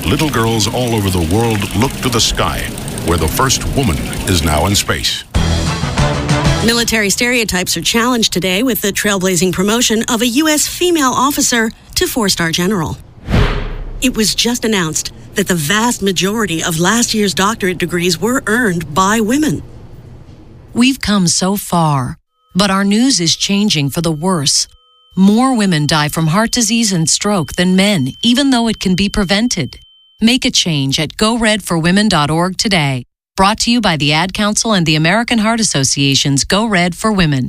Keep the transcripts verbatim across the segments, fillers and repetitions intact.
little girls all over the world look to the sky, where the first woman is now in space. Military stereotypes are challenged today with the trailblazing promotion of a U S female officer to four-star general. It was just announced that the vast majority of last year's doctorate degrees were earned by women. We've come so far, but our news is changing for the worse. More women die from heart disease and stroke than men, even though it can be prevented. Make a change at go red for women dot org today. Brought to you by the Ad Council and the American Heart Association's Go Red for Women.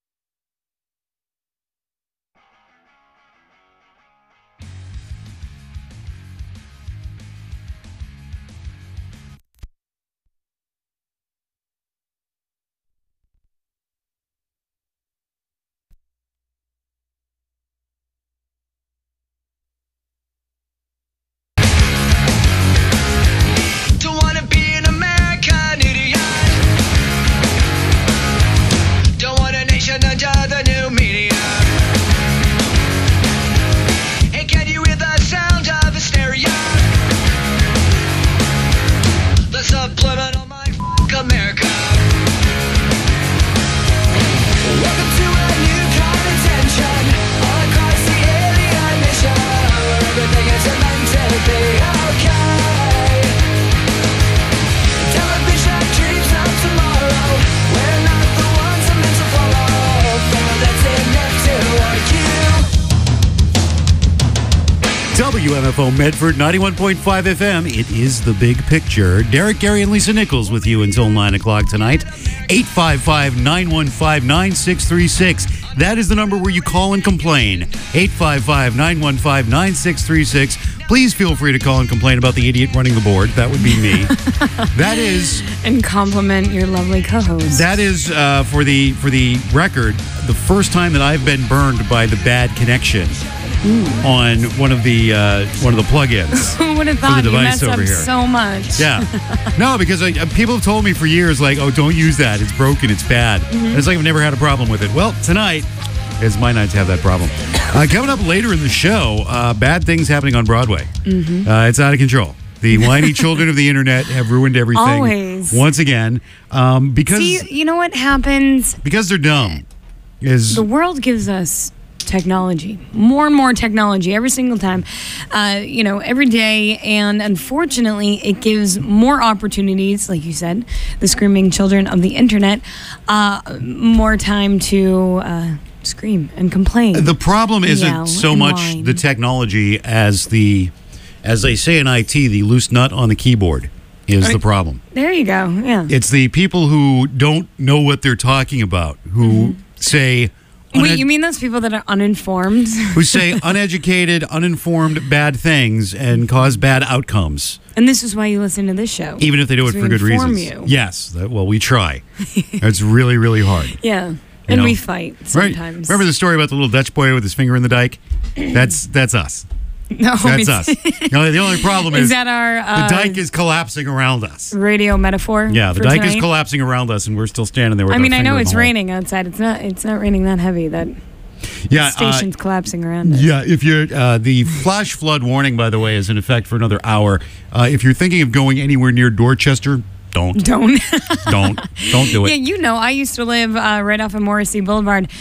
W M F O Medford, ninety-one point five F M. It is The Big Picture. Derek, Gary, and Lisa Nichols with you until nine o'clock tonight. eight five five, nine one five, nine six three six. That is the number where you call and complain. eight five five, nine one five, nine six three six. Please feel free to call and complain about the idiot running the board. That would be me. That is... And compliment your lovely co-host. That is, uh, for the for the record, the first time that I've been burned by the bad connection. Ooh. On one of the uh, one of the plugins. Who would have thought you messed up here. so much? Yeah, no, because I, people have told me for years, like, oh, don't use that. It's broken. It's bad. Mm-hmm. And it's like I've never had a problem with it. Well, tonight is my night to have that problem. Uh, coming up later in the show, uh, bad things happening on Broadway. Mm-hmm. Uh, it's out of control. The whiny children of the internet have ruined everything. Always. Once again, um, because See, you know what happens? Because they're dumb. Is the world gives us technology, more and more technology every single time, uh, you know, every day. And unfortunately, it gives more opportunities, like you said, the screaming children of the internet, uh, more time to uh, scream and complain. The problem isn't so much whine. the technology as the, as they say in I T, the loose nut on the keyboard is right. the problem. There you go. Yeah. It's the people who don't know what they're talking about, who mm-hmm. say... Wait, you mean those people that are uninformed? Who say uneducated, uninformed, bad things and cause bad outcomes. And this is why you listen to this show. Even if they do it for good reasons. You. Yes. That, well, we try. It's really, really hard. Yeah. You and know? we fight sometimes. Right. Remember the story about the little Dutch boy with his finger in the dike? That's that's us. No, that's us. You know, the only problem is, is that our uh, the dike is collapsing around us. Radio metaphor. Yeah, the dike tonight? is collapsing around us, and we're still standing there with I our mean, I finger know in it's the hole. raining outside. It's not. It's not raining that heavy. That yeah, station's uh, collapsing around us. Yeah, if you're uh, the flash flood warning, by the way, is in effect for another hour. Uh, if you're thinking of going anywhere near Dorchester, don't. Don't. don't. Don't do it. Yeah, you know, I used to live uh, right off of Morrissey Boulevard,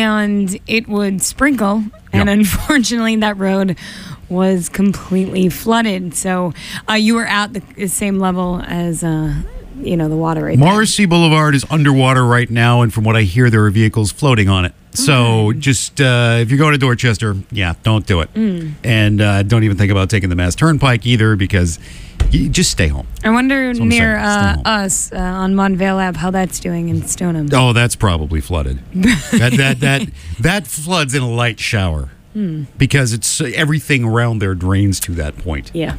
and it would sprinkle, and yep. unfortunately that road was completely flooded. So uh, you were at the same level as, uh, you know, the water right Morrissey there. Boulevard is underwater right now, and from what I hear, there are vehicles floating on it. So mm. just, uh, if you're going to Dorchester, yeah, don't do it. Mm. And uh, don't even think about taking the Mass Turnpike either, because you just stay home. I wonder near uh, us uh, on Montvale Ave how that's doing in Stoneham. Oh, that's probably flooded. that, that, that, that floods in a light shower. Because it's uh, everything around there drains to that point. Yeah.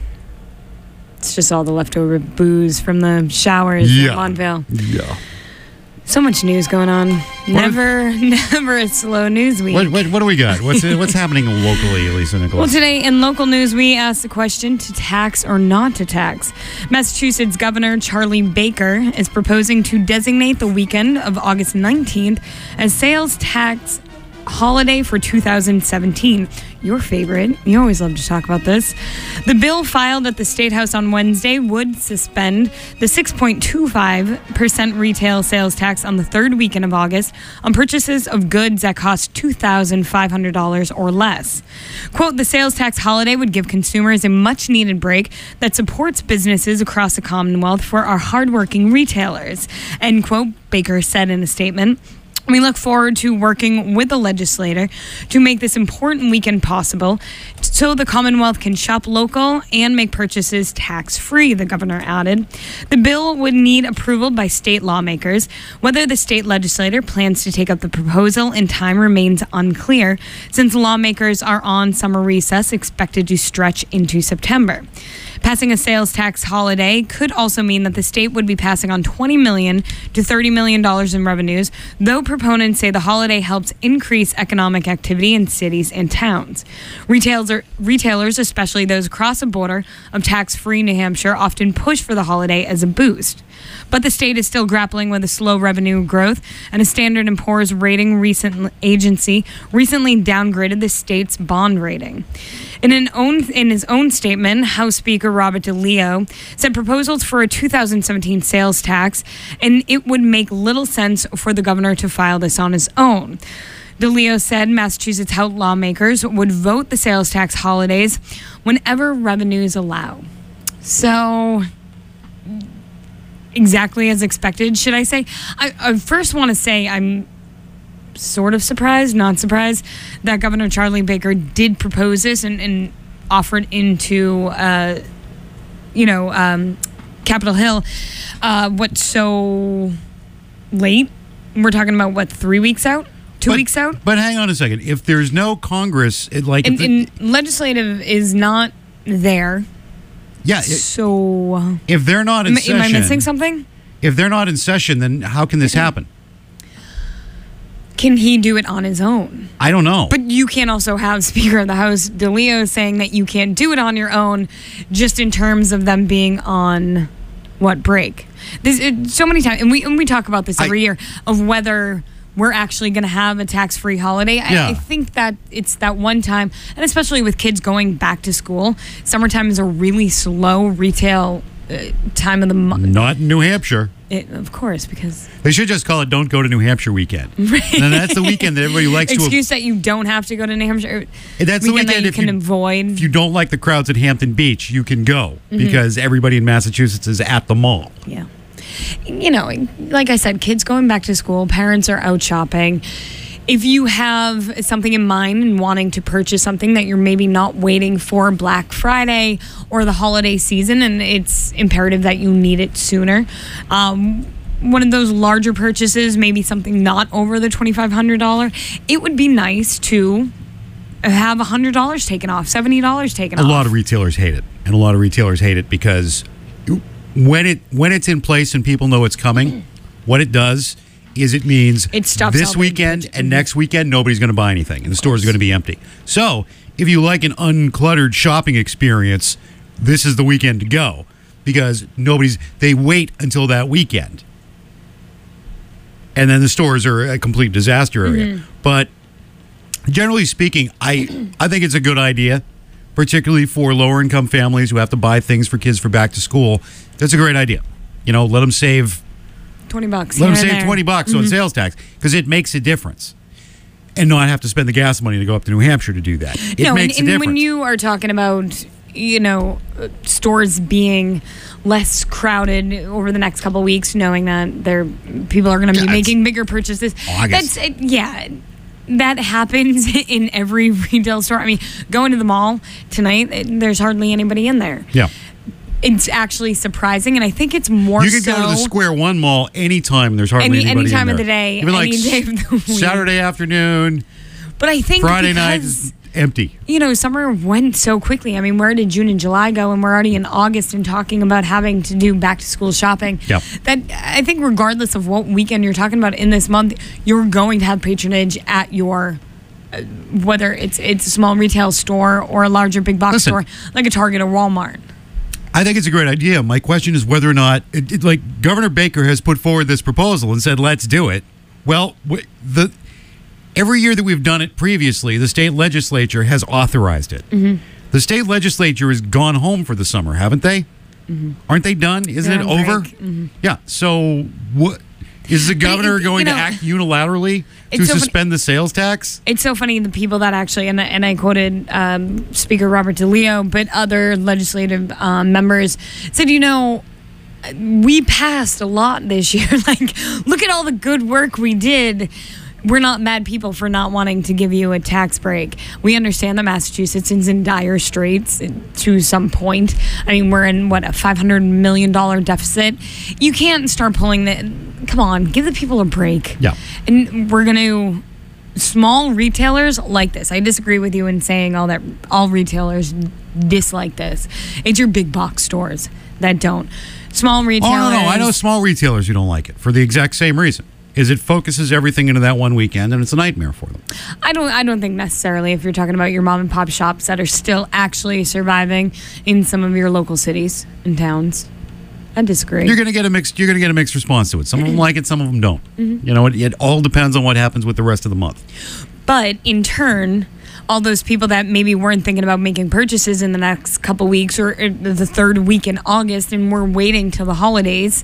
It's just all the leftover booze from the showers yeah. at Montvale. Yeah. So much news going on. What never, are, never a slow news week. What, what, what do we got? What's what's happening locally, Lisa Nicholas? Well, today in local news, we asked the question: to tax or not to tax? Massachusetts Governor Charlie Baker is proposing to designate the weekend of August nineteenth as sales tax holiday for two thousand seventeen. your favorite. You always love to talk about this. The bill filed at the State House on Wednesday would suspend the six point two five percent retail sales tax on the third weekend of August on purchases of goods that cost two thousand five hundred dollars or less. Quote, the sales tax holiday would give consumers a much-needed break that supports businesses across the Commonwealth for our hardworking retailers, end quote, Baker said in a statement. We look forward to working with the legislator to make this important weekend possible so the Commonwealth can shop local and make purchases tax-free, the governor added. The bill would need approval by state lawmakers. Whether the state legislator plans to take up the proposal in time remains unclear, since lawmakers are on summer recess expected to stretch into September. Passing a sales tax holiday could also mean that the state would be passing on twenty million dollars to thirty million dollars in revenues, though proponents say the holiday helps increase economic activity in cities and towns. Retailers, retailers, especially those across the border of tax-free New Hampshire, often push for the holiday as a boost. But the state is still grappling with a slow revenue growth, and a Standard and Poor's rating recent agency recently downgraded the state's bond rating. In an own in his own statement, House Speaker Robert DeLeo said proposals for a two thousand seventeen sales tax, and it would make little sense for the governor to file this on his own. DeLeo said Massachusetts House lawmakers would vote the sales tax holidays whenever revenues allow. So, exactly as expected, should I say? I, I first want to say I'm sort of surprised, not surprised, that Governor Charlie Baker did propose this and, and offer it into, uh, you know, um, Capitol Hill. Uh, what, so late? We're talking about, what, three weeks out? Two but, weeks out? But hang on a second. If there's no Congress, it, like... And, if the, and legislative is not there. Yeah. It, so... If they're not in am, session... Am I missing something? If they're not in session, then how can this happen? Can he do it on his own? I don't know. But you can't also have Speaker of the House DeLeo saying that you can't do it on your own, just in terms of them being on what break. This it, so many times, and we and we talk about this every I, year of whether we're actually going to have a tax-free holiday. Yeah. I, I think that it's that one time, and especially with kids going back to school, summertime is a really slow retail uh, time of the month. Not in New Hampshire. It, of course, because... They should just call it Don't Go to New Hampshire Weekend. Right. And that's the weekend that everybody likes Excuse to... Excuse that you don't have to go to New Hampshire. That's the weekend that you if can you, avoid. If you don't like the crowds at Hampton Beach, you can go. Mm-hmm. Because everybody in Massachusetts is at the mall. Yeah. You know, like I said, kids going back to school, parents are out shopping. If you have something in mind and wanting to purchase something that you're maybe not waiting for Black Friday or the holiday season, and it's imperative that you need it sooner, um, one of those larger purchases, maybe something not over the twenty-five hundred dollars, it would be nice to have one hundred dollars taken off, seventy dollars taken a off. A lot of retailers hate it. And a lot of retailers hate it because when it when it's in place and people know it's coming, what it does is it means it this weekend and next weekend nobody's going to buy anything and the stores are going to be empty. So if you like an uncluttered shopping experience, this is the weekend to go because nobody's they wait until that weekend. And then the stores are a complete disaster area. Mm-hmm. But generally speaking, I I think it's a good idea, particularly for lower income families who have to buy things for kids for back to school. That's a great idea. You know, let them save twenty bucks. Let them save twenty bucks mm-hmm. on sales tax because it makes a difference. And not have to spend the gas money to go up to New Hampshire to do that. It no, makes and, a and difference. when you are talking about, you know, stores being less crowded over the next couple of weeks, knowing that there people are going to be making bigger purchases. August. That's yeah. That happens in every retail store. I mean, going to the mall tonight, there's hardly anybody in there. Yeah. It's actually surprising, and I think it's more so... You can so go to the Square One Mall anytime. There's hardly any, anybody any time in of there. the day, Even any like day of the week. Saturday afternoon, but I think Friday because, night is empty. You know, summer went so quickly. I mean, where did June and July go? And we're already in August and talking about having to do back-to-school shopping. Yep. That I think regardless of what weekend you're talking about in this month, you're going to have patronage at your... Uh, whether it's it's a small retail store or a larger big box Listen, store like a Target or Walmart. I think it's a great idea. My question is whether or not, it, it, like Governor Baker has put forward this proposal and said, let's do it. Well, w- the every year that we've done it previously, the state legislature has authorized it. Mm-hmm. The state legislature has gone home for the summer, haven't they? Mm-hmm. Aren't they done? Isn't They're it on over? break. Mm-hmm. Yeah. So what is the governor it- going you know, to act unilaterally to it's so funny- suspend the sales tax? It's so funny, the people that actually, and, and I quoted um, Speaker Robert DeLeo, but other legislative um, members said, you know, we passed a lot this year. Like, look at all the good work we did. We're not mad people for not wanting to give you a tax break. We understand that Massachusetts is in dire straits to some point. I mean, we're in, what, a five hundred million dollars deficit? You can't start pulling the... Come on, give the people a break. Yeah. And we're going to... Small retailers like this. I disagree with you in saying all that all retailers dislike this. It's your big box stores that don't. Small retailers... Oh, no, no. I know small retailers who don't like it for the exact same reason. Is it focuses everything into that one weekend, and it's a nightmare for them. I don't I don't think necessarily if you're talking about your mom and pop shops that are still actually surviving in some of your local cities and towns. I disagree. You're going to get a mixed. You're going to get a mixed response to it. Some of them like it, some of them don't. Mm-hmm. You know, it, it all depends on what happens with the rest of the month. But in turn, all those people that maybe weren't thinking about making purchases in the next couple weeks or the third week in August and were waiting till the holidays,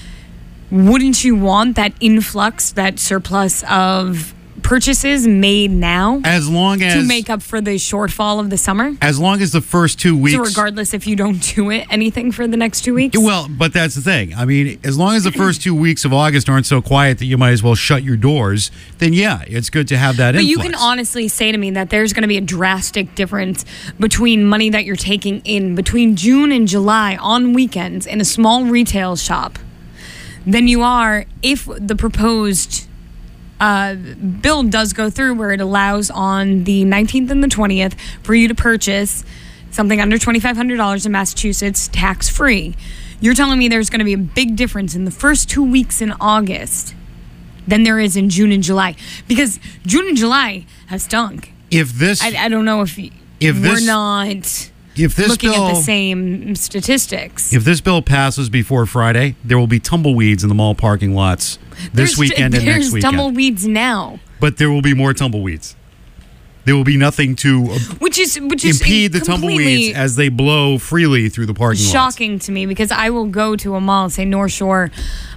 wouldn't you want that influx, that surplus of purchases made now as long as to make up for the shortfall of the summer? As long as the first two weeks... So regardless if you don't do it, anything for the next two weeks? Well, but that's the thing. I mean, as long as the first two weeks of August aren't so quiet that you might as well shut your doors, then yeah, it's good to have that But influx. you can honestly say to me that there's going to be a drastic difference between money that you're taking in between June and July on weekends in a small retail shop than you are if the proposed uh, bill does go through, where it allows on the nineteenth and the twentieth for you to purchase something under twenty-five hundred dollars in Massachusetts tax-free. You're telling me there's going to be a big difference in the first two weeks in August than there is in June and July, because June and July have stunk. If this, I, I don't know if, if we're this, not if this looking bill, at the same statistics. If this bill passes before Friday, there will be tumbleweeds in the mall parking lots this There's- weekend and next There's weekend. tumbleweeds now, But there will be more tumbleweeds. There will be nothing to uh, which is which is impede the completely tumbleweeds as they blow freely through the parking lots. shocking to me, because I will go to a mall, say North Shore,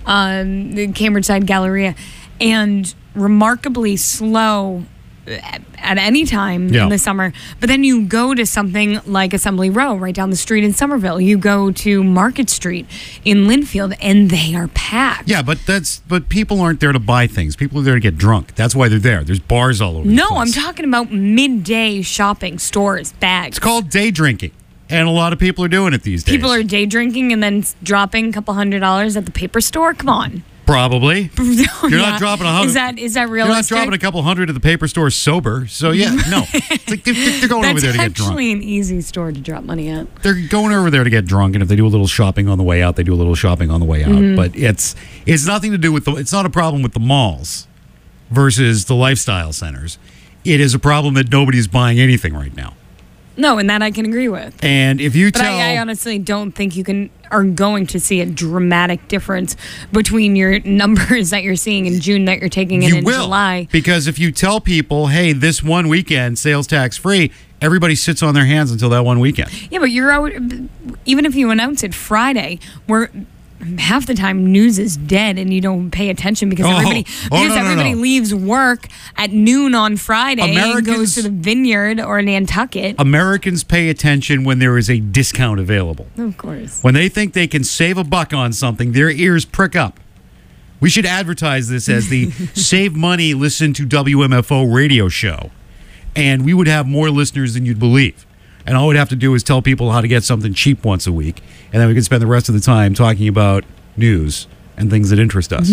um, the Cambridge Side Galleria, and remarkably slow at, at any time Yeah. in the summer. But then you go to something like Assembly Row right down the street in Somerville. You go to Market Street in Linfield, and they are packed. Yeah, but that's but people aren't there to buy things. People are there to get drunk. That's why they're there. There's bars all over. the No, place. I'm talking about midday shopping, stores, bags. It's called day drinking, and a lot of people are doing it these days. People are day drinking and then dropping a couple hundred dollars at the paper store. Come on. probably. You're Yeah. not dropping a hundred. Is that is that You're not realistic? dropping a couple hundred at the paper store sober. So yeah, no, it's like they're, they're going over That's there to get drunk. actually an easy store to drop money at. They're going over there to get drunk, and if they do a little shopping on the way out, they do a little shopping on the way out. Mm-hmm. But it's it's nothing to do with the. It's not a problem with the malls versus the lifestyle centers. It is a problem that nobody's buying anything right now. No, and that I can agree with. And if you But tell, I, I honestly don't think you can are going to see a dramatic difference between your numbers that you're seeing in June that you're taking in you in will, July. because if you tell people, hey, this one weekend sales tax free, everybody sits on their hands until that one weekend. Yeah, but you're out. Even if you announce it Friday, where half the time news is dead and you don't pay attention because Oh, everybody oh, because no, no, everybody no. leaves work at noon on Friday and Americans- goes to the Vineyard or Nantucket. Americans pay attention when there is a discount available. Of course. When they think they can save a buck on something, their ears prick up. We should advertise this as the Save Money, Listen to W M F O radio show. And we would have more listeners than you'd believe. And all we'd have to do is tell people how to get something cheap once a week. And then we can spend the rest of the time talking about news and things that interest us.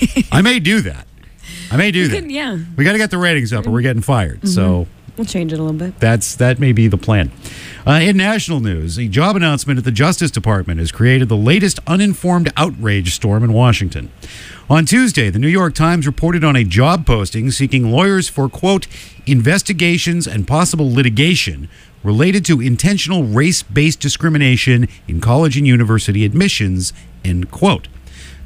I may do that. I may do You that. could- yeah. We got to get the ratings up or we're getting fired. So We'll change it a little bit. that's that may be the plan. Uh, in national news, a job announcement at the Justice Department has created the latest uninformed outrage storm in Washington. On Tuesday, the New York Times reported on a job posting seeking lawyers for, quote, investigations and possible litigation related to intentional race-based discrimination in college and university admissions, end quote.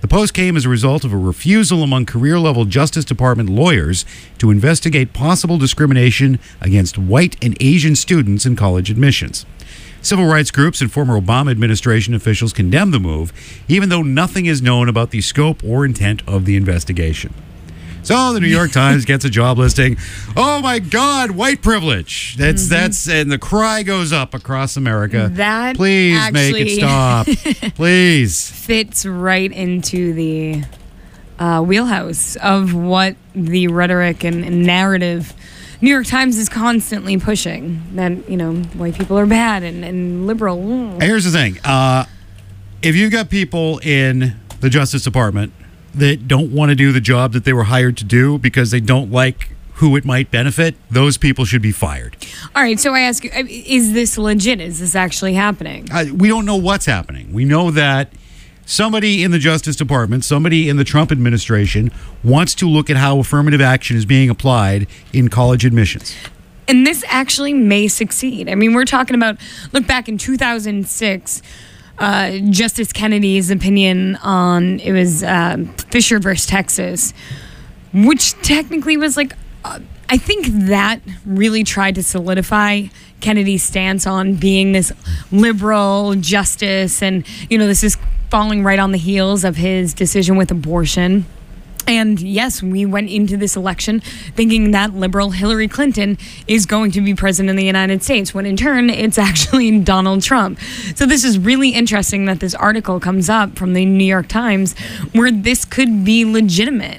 The post came as a result of a refusal among career-level Justice Department lawyers to investigate possible discrimination against white and Asian students in college admissions. Civil rights groups and former Obama administration officials condemned the move, even though nothing is known about the scope or intent of the investigation. So the New York Times gets a job listing. Oh my God, white privilege. That's mm-hmm. that's and the cry goes up across America. That please make it stop. Please. Fits right into the uh, wheelhouse of what the rhetoric and, and narrative New York Times is constantly pushing, that, you know, white people are bad and, and liberal. Mm. Here's the thing. Uh, if you've got people in the Justice Department that don't want to do the job that they were hired to do because they don't like who it might benefit, those people should be fired. All right, so I ask you, is this legit? Is this actually happening? Uh, we don't know what's happening. We know that somebody in the Justice Department, somebody in the Trump administration wants to look at how affirmative action is being applied in college admissions. And this actually may succeed. I mean, we're talking about, look back in two thousand six, uh, Justice Kennedy's opinion on, it was uh, Fisher versus Texas, which technically was like, uh, I think that really tried to solidify Kennedy's stance on being this liberal justice. And, you know, this is falling right on the heels of his decision with abortion. And yes, we went into this election thinking that liberal Hillary Clinton is going to be president of the United States, when in turn, it's actually Donald Trump. So this is really interesting that this article comes up from the New York Times where this could be legitimate.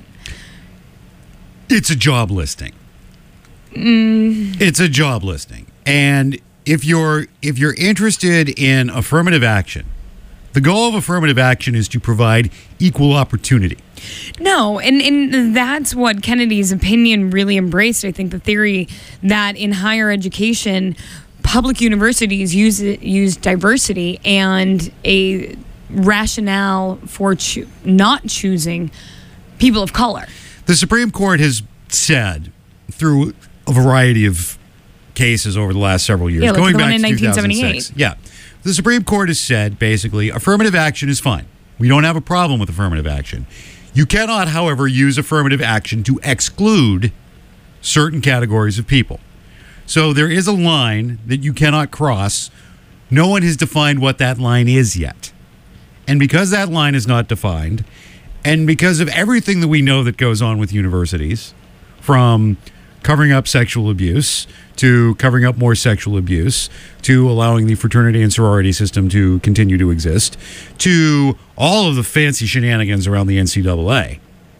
It's a job listing. Mm. It's a job listing. And if you're if you're interested in affirmative action, the goal of affirmative action is to provide equal opportunity. No, and, and that's what Kennedy's opinion really embraced. I think the theory that in higher education, public universities use use diversity and a rationale for cho- not choosing people of color. The Supreme Court has said through a variety of cases over the last several years, yeah, like going the back one in to nineteen two thousand six. seventy-eight. Yeah. The Supreme Court has said, basically, affirmative action is fine. We don't have a problem with affirmative action. You cannot, however, use affirmative action to exclude certain categories of people. So there is a line that you cannot cross. No one has defined what that line is yet. And because that line is not defined, and because of everything that we know that goes on with universities, from covering up sexual abuse to covering up more sexual abuse to allowing the fraternity and sorority system to continue to exist to all of the fancy shenanigans around the N C double A,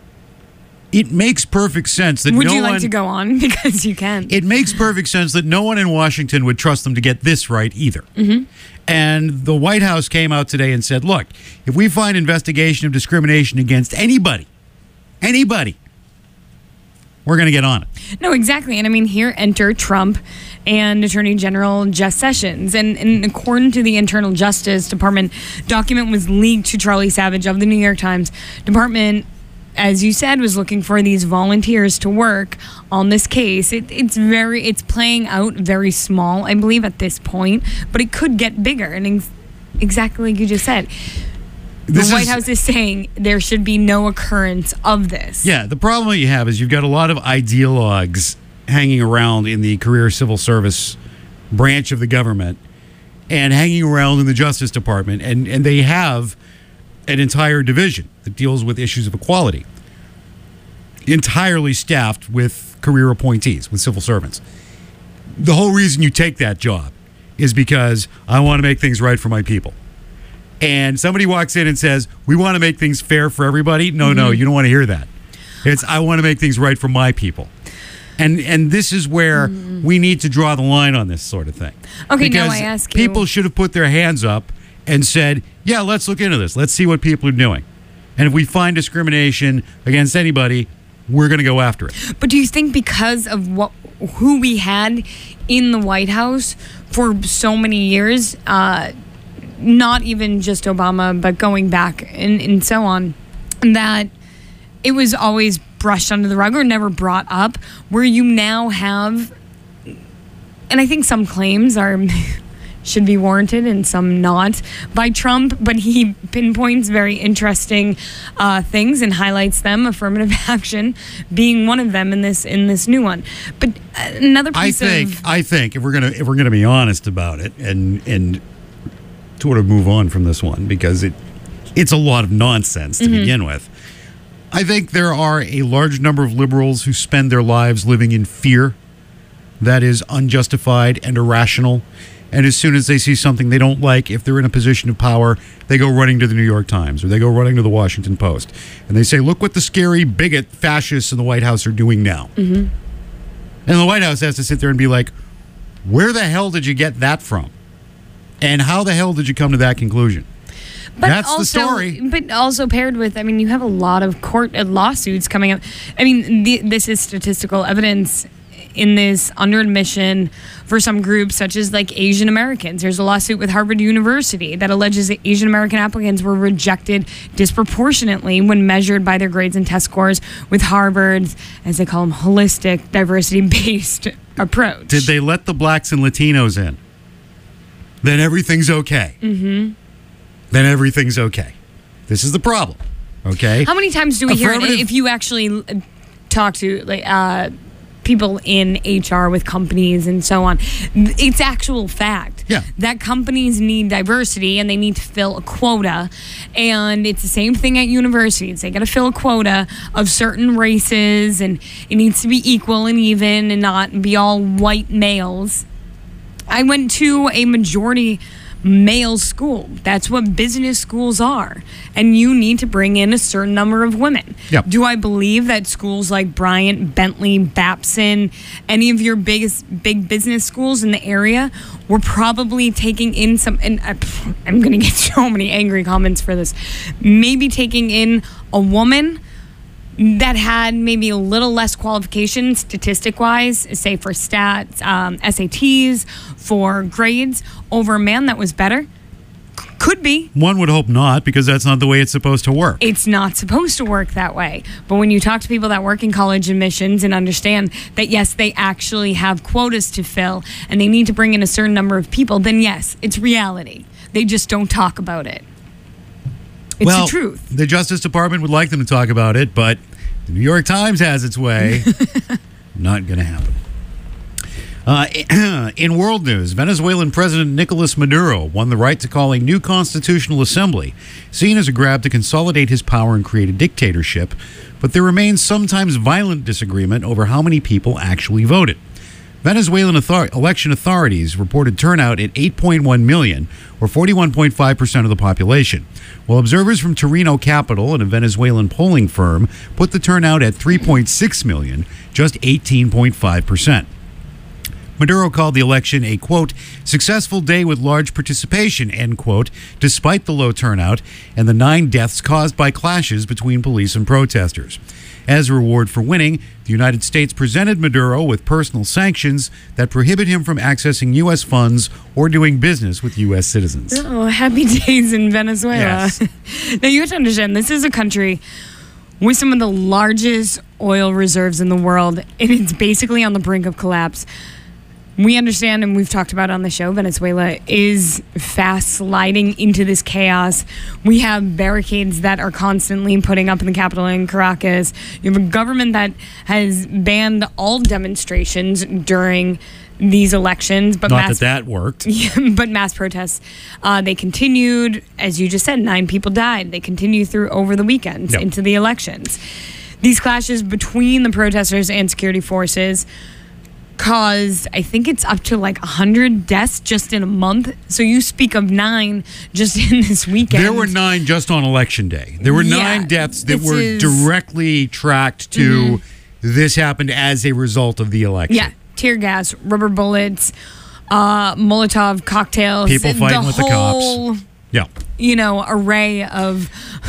it makes perfect sense that would no you like one, to go on? Because you can. It makes perfect sense that no one in Washington would trust them to get this right either. Mm-hmm. And the White House came out today and said, look, if we find investigation of discrimination against anybody, anybody, we're going to get on it. No, exactly. And I mean, here enter Trump and Attorney General Jeff Sessions. And, and according to the Internal Justice Department, document was leaked to Charlie Savage of the New York Times. Department, as you said, was looking for these volunteers to work on this case. It, it's very, it's playing out very small, I believe, at this point, but it could get bigger. And ex- exactly like you just said, This the White is, House is saying there should be no occurrence of this. Yeah, the problem that you have is you've got a lot of ideologues hanging around in the career civil service branch of the government and hanging around in the Justice Department, and, and they have an entire division that deals with issues of equality, entirely staffed with career appointees, with civil servants. The whole reason you take that job is because I want to make things right for my people. And somebody walks in and says, we want to make things fair for everybody. No, mm-hmm. no, you don't want to hear that. It's, I want to make things right for my people. And and this is where mm-hmm. we need to draw the line on this sort of thing. Okay, because now I ask you. People should have put their hands up and said, yeah, let's look into this. Let's see what people are doing. And if we find discrimination against anybody, we're going to go after it. But do you think because of what who we had in the White House for so many years, uh, not even just Obama, but going back and, and so on, that it was always brushed under the rug or never brought up, where you now have, and I think some claims are should be warranted and some not by Trump, but he pinpoints very interesting uh, things and highlights them, affirmative action being one of them in this in this new one. But another piece I think of I think if we're gonna if we're gonna be honest about it and and sort of move on from this one because it it's a lot of nonsense to mm-hmm. begin with. I think there are a large number of liberals who spend their lives living in fear that is unjustified and irrational. And as soon as they see something they don't like, if they're in a position of power, they go running to the New York Times or they go running to the Washington Post. And they say, look what the scary bigot fascists in the White House are doing now. Mm-hmm. And the White House has to sit there and be like, where the hell did you get that from? And how the hell did you come to that conclusion? But That's also, the story. But also paired with, I mean, you have a lot of court uh, lawsuits coming up. I mean, the, this is statistical evidence in this under admission for some groups, such as like Asian Americans. There's a lawsuit with Harvard University that alleges that Asian American applicants were rejected disproportionately when measured by their grades and test scores with Harvard's, as they call them, holistic, diversity-based approach. Did they let the blacks and Latinos in? Then everything's okay. Mm-hmm. Then everything's okay. This is the problem, okay? How many times do we hear it if you actually talk to like uh, people in H R with companies and so on? It's actual fact yeah. that companies need diversity and they need to fill a quota. And it's the same thing at universities. They got to fill a quota of certain races and it needs to be equal and even and not be all white males. I went to a majority male school. That's what business schools are. And you need to bring in a certain number of women. Yep. Do I believe that schools like Bryant, Bentley, Babson, any of your biggest big business schools in the area were probably taking in some, and I, I'm going to get so many angry comments for this, maybe taking in a woman that had maybe a little less qualifications statistic-wise, say for stats, um, S A Ts, for grades, over a man that was better? C- could be. One would hope not, because that's not the way it's supposed to work. It's not supposed to work that way. But when you talk to people that work in college admissions and understand that, yes, they actually have quotas to fill and they need to bring in a certain number of people, then yes, it's reality. They just don't talk about it. It's well, the truth. The Justice Department would like them to talk about it, but the New York Times has its way. Not going to happen. Uh, in world news, Venezuelan President Nicolas Maduro won the right to call a new constitutional assembly, seen as a grab to consolidate his power and create a dictatorship, but there remains sometimes violent disagreement over how many people actually voted. Venezuelan author- election authorities reported turnout at eight point one million, or forty-one point five percent of the population, while observers from Torino Capital and a Venezuelan polling firm put the turnout at three point six million, just eighteen point five percent. Maduro called the election a, quote, successful day with large participation, end quote, despite the low turnout and the nine deaths caused by clashes between police and protesters. As a reward for winning, the United States presented Maduro with personal sanctions that prohibit him from accessing U S funds or doing business with U S citizens. Oh, happy days in Venezuela. Yes. Now, you have to understand, this is a country with some of the largest oil reserves in the world, and it's basically on the brink of collapse. We understand, and we've talked about it on the show, Venezuela is fast sliding into this chaos. We have barricades that are constantly putting up in the capital in Caracas. You have a government that has banned all demonstrations during these elections. But Not mass, that that worked. But mass protests, uh, they continued. As you just said, nine people died. They continue through over the weekends Yep. into the elections. These clashes between the protesters and security forces caused, I think it's up to like one hundred deaths just in a month. So you speak of nine just in this weekend. There were nine just on election day. There were Yeah, nine deaths that this were is- directly tracked to Mhm. this happened as a result of the election. Yeah, tear gas, rubber bullets, uh, Molotov cocktails. People fighting the with the whole, cops. Yeah. you know, array of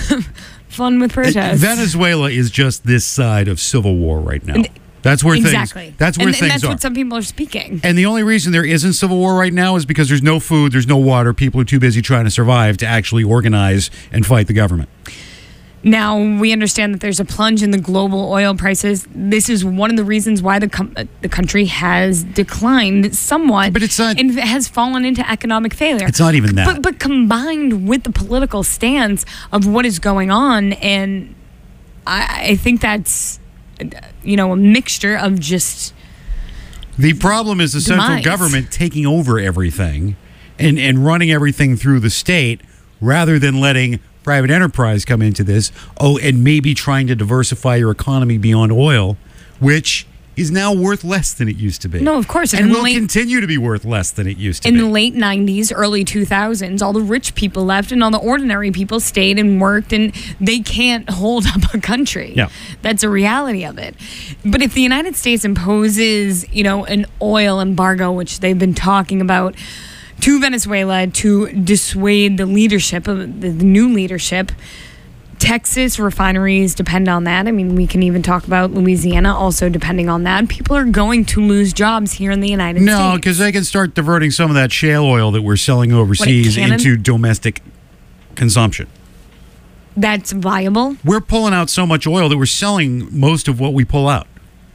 fun with protests. Venezuela is just this side of civil war right now. That's where exactly. things. That's where and, things and that's are. what some people are speaking. And the only reason there isn't civil war right now is because there's no food, there's no water. People are too busy trying to survive to actually organize and fight the government. Now, we understand that there's a plunge in the global oil prices. This is one of the reasons why the com- the country has declined somewhat, But it's not- and has fallen into economic failure. It's not even that. But, but combined with the political stance of what is going on, and I, I think that's, you know, a mixture of just... The problem is the central Demise. government taking over everything and, and running everything through the state rather than letting private enterprise come into this. Oh, and maybe trying to diversify your economy beyond oil, which is now worth less than it used to be. No, of course. And In the will late- continue to be worth less than it used to In be. the late nineties, early two thousands, all the rich people left and all the ordinary people stayed and worked, and they can't hold up a country. Yeah. That's a reality of it. But if the United States imposes, you know, an oil embargo, which they've been talking about, to Venezuela to dissuade the leadership of the, the new leadership, Texas refineries depend on that. I mean, we can even talk about Louisiana also depending on that. People are going to lose jobs here in the United No, States. because they can start diverting some of that shale oil that we're selling overseas Canada? into domestic consumption. That's viable. We're pulling out so much oil that we're selling most of what we pull out.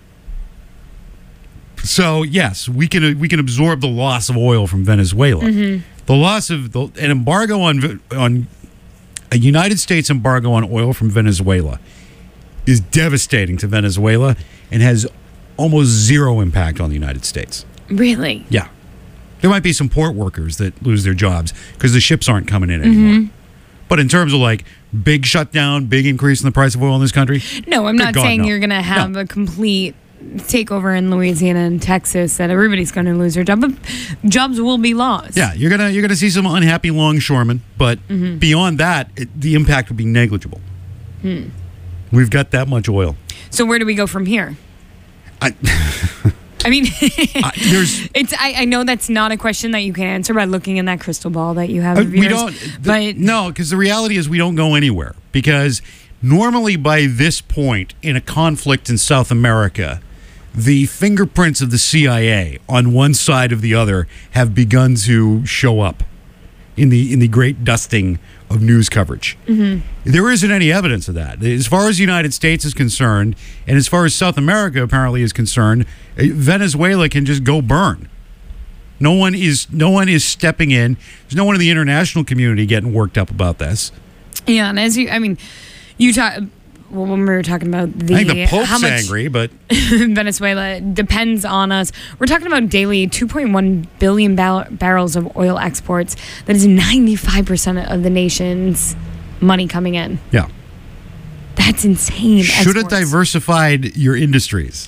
So yes, we can we can absorb the loss of oil from Venezuela. Mm-hmm. The loss of the, an embargo on on a United States embargo on oil from Venezuela is devastating to Venezuela and has almost zero impact on the United States. Really? Yeah, there might be some port workers that lose their jobs because the ships aren't coming in anymore. Mm-hmm. But in terms of like big shutdown, big increase in the price of oil in this country, No, I'm Good not God, saying no. you're going to have No. a complete takeover in Louisiana and Texas that everybody's going to lose their job, but jobs will be lost. yeah, you're gonna you're gonna see some unhappy longshoremen, but Mm-hmm. beyond that, it, the impact would be negligible. Hmm. We've got that much oil. So where do we go from here? I, I mean, I, there's it's. I, I know that's not a question that you can answer by looking in that crystal ball that you have. Uh, of we yours, don't. th- But no, because the reality is we don't go anywhere. Because normally by this point in a conflict in South America, the fingerprints of the C I A on one side of the other have begun to show up in the in the great dusting of news coverage. Mm-hmm. There isn't any evidence of that. As far as the United States is concerned, and as far as South America apparently is concerned, eh, Venezuela can just go burn. No one is no one is stepping in. There's no one in the international community getting worked up about this. yeah, and as you, I mean, you talk. Well, when we were talking about the, I think the Pope's how much angry, but Venezuela depends on us. We're talking about daily two point one billion bar- barrels of oil exports. That is ninety-five percent of the nation's money coming in. yeah. That's insane. Should have exports. diversified your industries.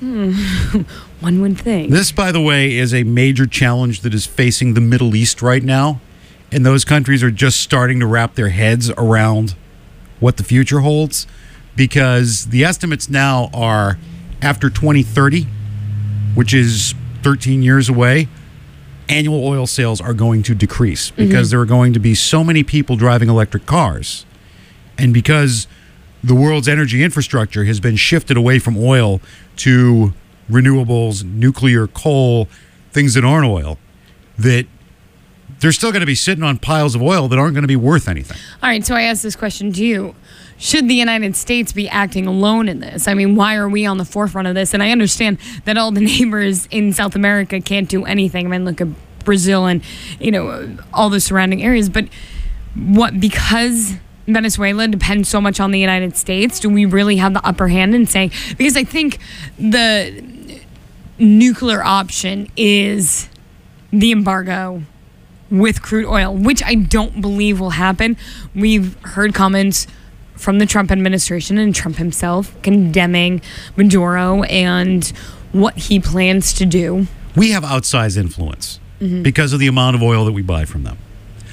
One would think. This, by the way, is a major challenge that is facing the Middle East right now. And those countries are just starting to wrap their heads around what the future holds, because the estimates now are after twenty thirty, which is thirteen years away, annual oil sales are going to decrease because there are going to be so many people driving electric cars. And because the world's energy infrastructure has been shifted away from oil to renewables, nuclear, coal, things that aren't oil, that they're still going to be sitting on piles of oil that aren't going to be worth anything. All right, so I asked this question to you. Should the United States be acting alone in this? I mean, why are we on the forefront of this? And I understand that all the neighbors in South America can't do anything. I mean, look at Brazil and, you know, all the surrounding areas. But what, because Venezuela depends so much on the United States, do we really have the upper hand in saying, because I think the nuclear option is the embargo with crude oil, which I don't believe will happen. We've heard comments from the Trump administration and Trump himself condemning Maduro and what he plans to do. We have outsized influence because of the amount of oil that we buy from them.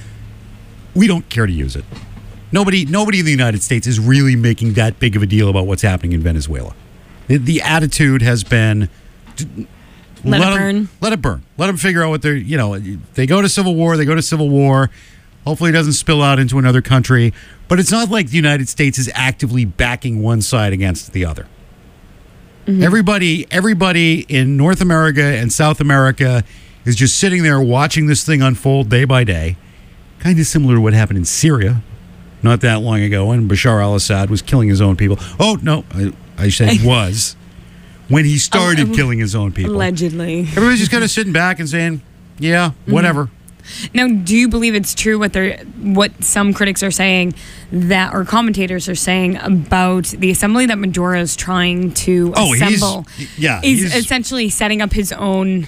We don't care to use it. Nobody, nobody in the United States is really making that big of a deal about what's happening in Venezuela. The, the attitude has been Let it 'em- burn. Let it burn. Let them figure out what they're, you know, they go to civil war, they go to civil war. Hopefully it doesn't spill out into another country. But it's not like the United States is actively backing one side against the other. Everybody, everybody in North America and South America is just sitting there watching this thing unfold day by day. Kind of similar to what happened in Syria. not that long ago when Bashar al-Assad was killing his own people. Oh, no, I, I said was. When he started Um, killing his own people. Allegedly. Everybody's just kind of sitting back and saying, yeah, whatever. Now, do you believe it's true what they're what some critics are saying that or commentators are saying about the assembly that Maduro is trying to Oh, he's- assemble? yeah, is he's- essentially setting up his own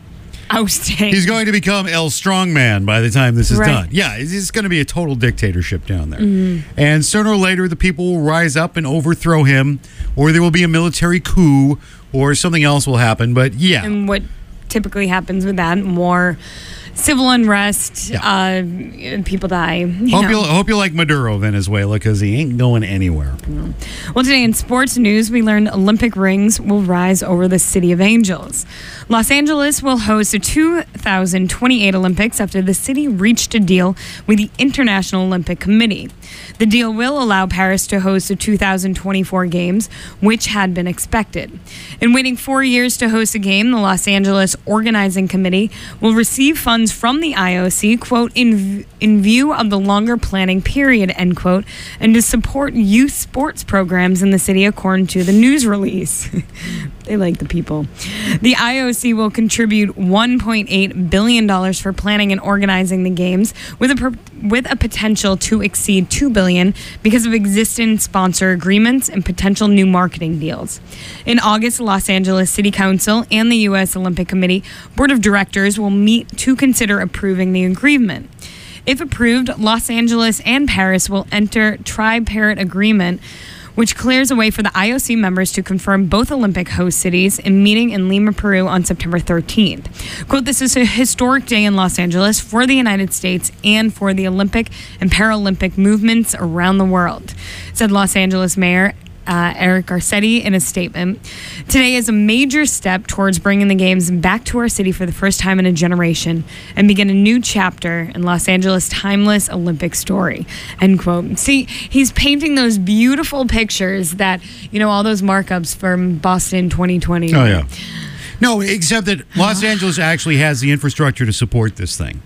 ousting. He's going to become El Strongman by the time this is Right. done. Yeah, it's, it's going to be a total dictatorship down there. Mm-hmm. And sooner or later, the people will rise up and overthrow him, or there will be a military coup, or something else will happen. But yeah. And what typically happens with that, more civil unrest, Yeah. uh, people die. You Hope know. you hope you like Maduro, Venezuela, because he ain't going anywhere. Well, today in sports news, we learned Olympic rings will rise over the City of Angels. Los Angeles will host the two thousand twenty-eight Olympics after the city reached a deal with the International Olympic Committee. The deal will allow Paris to host the two thousand twenty-four Games, which had been expected. In waiting four years to host a game, the Los Angeles Organizing Committee will receive funds from the I O C, quote, in, in view of the longer planning period, end quote, and to support youth sports programs in the city, according to the news release. They like the people. The I O C will contribute one point eight billion dollars for planning and organizing the games, with a per- with a potential to exceed two billion dollars because of existing sponsor agreements and potential new marketing deals. In August, Los Angeles City Council and the U S Olympic Committee Board of Directors will meet to consider approving the agreement. If approved, Los Angeles and Paris will enter tripartite agreement, which clears a way for the I O C members to confirm both Olympic host cities in meeting in Lima, Peru on September thirteenth. Quote, this is a historic day in Los Angeles for the United States and for the Olympic and Paralympic movements around the world, said Los Angeles Mayor Uh, Eric Garcetti in a statement. Today is a major step towards bringing the games back to our city for the first time in a generation and begin a new chapter in Los Angeles' timeless Olympic story, end quote. See, he's painting those beautiful pictures that, you know, all those markups from Boston twenty twenty. Oh, yeah. No, except that Los Angeles actually has the infrastructure to support this thing.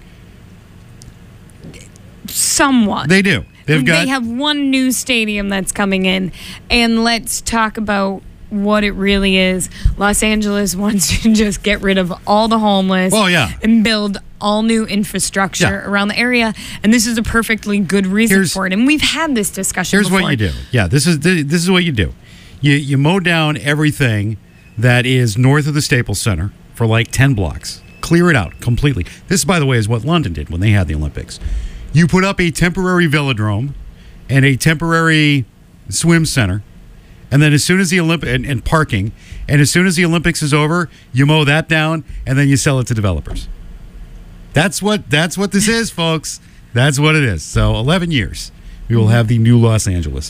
Somewhat. They do. They've got. They have one new stadium that's coming in, and let's talk about what it really is. Los Angeles wants to just get rid of all the homeless. Oh, yeah. And build all new infrastructure Yeah. around the area, and this is a perfectly good reason Here's- for it. And we've had this discussion Here's before. what you do. Yeah, this is this is what you do. You you mow down everything that is north of the Staples Center for like ten blocks. Clear it out completely. This, by the way, is what London did when they had the Olympics. You put up a temporary velodrome and a temporary swim center, and then as soon as the Olymp and, and parking, and as soon as the Olympics is over, you mow that down and then you sell it to developers. That's what that's what this is, folks. That's what it is. So eleven years, we will have the new Los Angeles.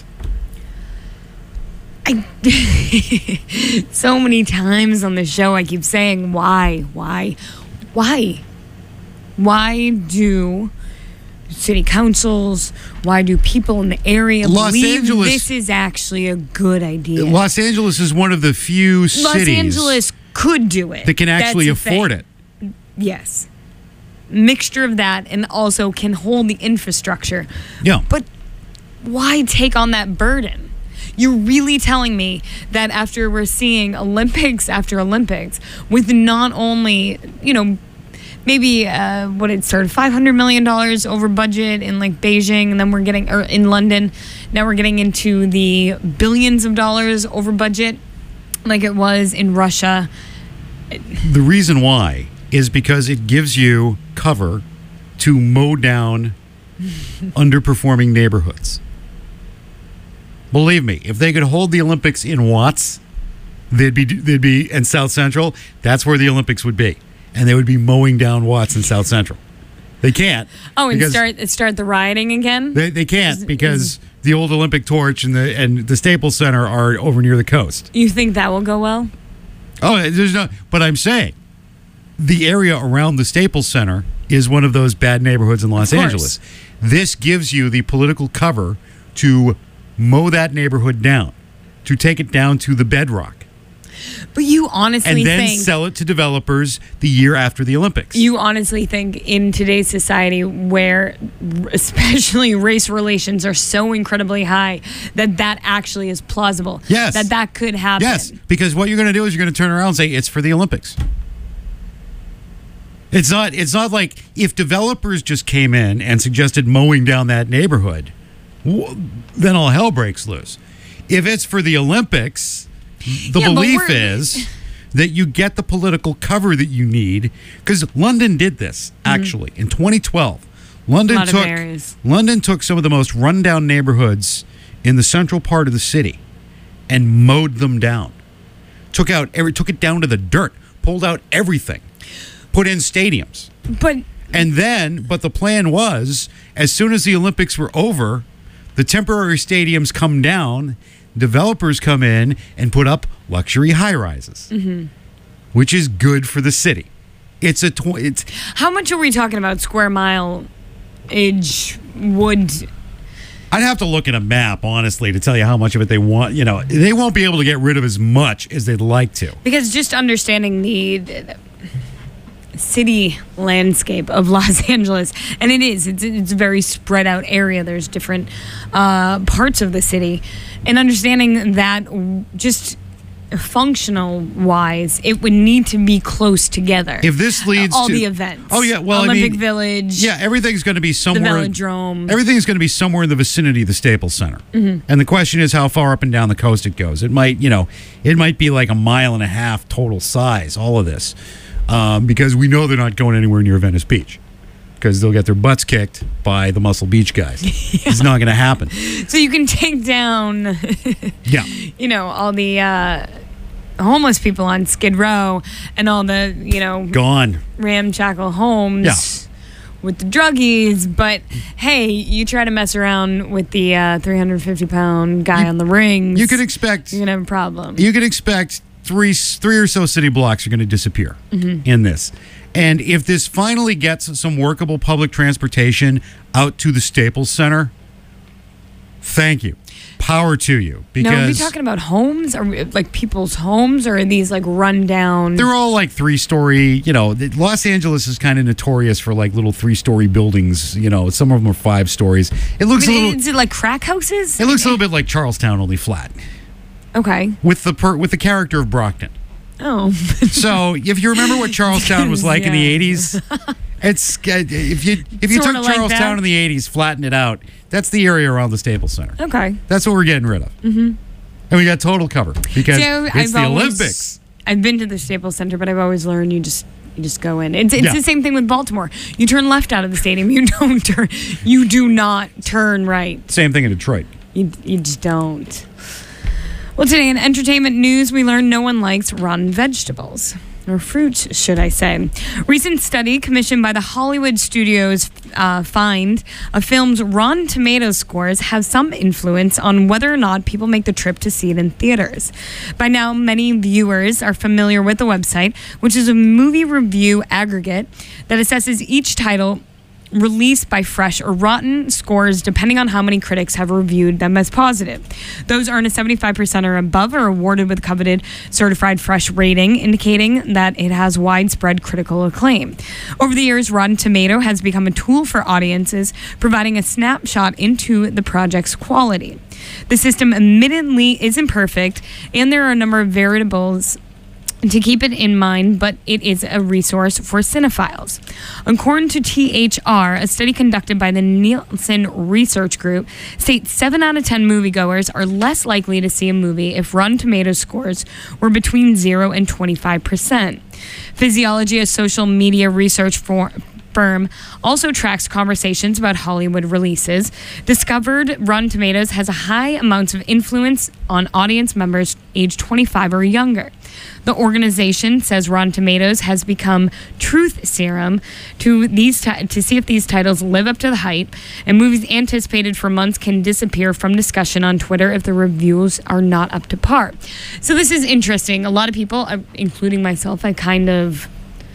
I, so many times on the show, I keep saying, why, why, why? Why do city councils, why do people in the area Los believe Angeles- this is actually a good idea? Los Angeles is one of the few Los cities Angeles could do it. that can actually That's the afford thing. it. Yes. Mixture of that and also can hold the infrastructure. Yeah. But why take on that burden? You're really telling me that after we're seeing Olympics after Olympics with not only, you know, maybe uh, what it started five hundred million dollars over budget in like Beijing, and then we're getting, or in London, now we're getting into the billions of dollars over budget like it was in Russia. The reason why is because it gives you cover to mow down underperforming neighborhoods. Believe me, if they could hold the Olympics in Watts, they'd be they'd be in South Central. That's where the Olympics would be, and they would be mowing down Watts in South Central. They can't. Oh, and because start start the rioting again? They, they can't Is- because is- the old Olympic torch and the and the Staples Center are over near the coast. You think that will go well? Oh, there's no. But I'm saying, the area around the Staples Center is one of those bad neighborhoods in Los Of course. Angeles. This gives you the political cover to mow that neighborhood down, to take it down to the bedrock. But you honestly and then think sell it to developers the year after the Olympics. you honestly think in today's society, where especially race relations are so incredibly high, that that actually is plausible. Yes. That that could happen. Yes, because what you're going to do is you're going to turn around and say it's for the Olympics. It's not. It's not like if developers just came in and suggested mowing down that neighborhood, w- then all hell breaks loose. If it's for the Olympics, the Yeah, but belief we're- is that you get the political cover that you need. Because London did this actually in twenty twelve. London A lot of took areas. London took some of the most rundown neighborhoods in the central part of the city and mowed them down. Took out every, took it down to the dirt. Pulled out everything. Put in stadiums. But And then, but the plan was, as soon as the Olympics were over, the temporary stadiums come down, developers come in and put up luxury high-rises, mm-hmm. which is good for the city. It's a tw- it's how much are we talking about square mile age would... I'd have to look at a map, honestly, to tell you how much of it they want. You know, they won't be able to get rid of as much as they'd like to. Because just understanding the, the city landscape of Los Angeles, and it is, it's, it's a very spread out area. There's different uh, parts of the city. And understanding that just functional wise, it would need to be close together. If this leads all to the events. Oh yeah, well, Olympic I mean, Village. Yeah, everything's going to be somewhere. The Velodrome. Everything's going to be somewhere in the vicinity of the Staples Center. Mm-hmm. And the question is how far up and down the coast it goes. It might, you know, it might be like a mile and a half total size. All of this, um, because we know they're not going anywhere near Venice Beach. Because they'll get their butts kicked by the Muscle Beach guys. Yeah. It's not going to happen. So you can take down, yeah, you know, all the uh, homeless people on Skid Row and all the, you know, gone ramshackle homes yeah. with the druggies. But hey, you try to mess around with the uh, three hundred fifty pound guy you, on the rings. You could expect you're gonna have a problem. You could expect three, three or so city blocks are going to disappear mm-hmm. in this. And if this finally gets some workable public transportation out to the Staples Center, thank you. Power to you. Because now, are we talking about homes? Are we, like people's homes, or are these like run down? They're all like three-story, you know, Los Angeles is kind of notorious for like little three-story buildings, you know, some of them are five stories. It looks I mean, a little... Is it like crack houses? It looks a little bit like Charlestown, only flat. Okay. With the per, with the character of Brockton. Oh. So if you remember what Charlestown was like yeah. in the eighties, it's if you if you Sorta took like Charlestown that. in the eighties, flattened it out, that's the area around the Staples Center. Okay. That's what we're getting rid of. Mm-hmm. And we got total cover because so it's I've the always, Olympics. I've been to the Staples Center, but I've always learned you just you just go in. It's, it's Yeah. the same thing with Baltimore. You turn left out of the stadium. You don't turn. You do not turn right. Same thing in Detroit. You you just don't. Well, today in entertainment news, we learned no one likes rotten vegetables. Or fruits, should I say. Recent study commissioned by the Hollywood studios uh, find a film's Rotten Tomatoes scores have some influence on whether or not people make the trip to see it in theaters. By now, many viewers are familiar with the website, which is a movie review aggregate that assesses each title released by Fresh or Rotten scores depending on how many critics have reviewed them as positive. Those earn a seventy-five percent or above are awarded with coveted certified Fresh rating, indicating that it has widespread critical acclaim. Over the years, Rotten Tomato has become a tool for audiences, providing a snapshot into the project's quality. The system admittedly isn't perfect, and there are a number of variables to keep it in mind, but it is a resource for cinephiles. According to T H R, a study conducted by the Nielsen Research Group states seven out of ten moviegoers are less likely to see a movie if Rotten Tomatoes scores were between zero and twenty-five percent. Physiology, a social media research for firm, also tracks conversations about Hollywood releases, discovered Rotten Tomatoes has a high amounts of influence on audience members aged twenty-five or younger. The organization says Rotten Tomatoes has become truth serum to these ti- to see if these titles live up to the hype, and movies anticipated for months can disappear from discussion on Twitter if the reviews are not up to par. So this is interesting. A lot of people, uh, including myself, I kind of,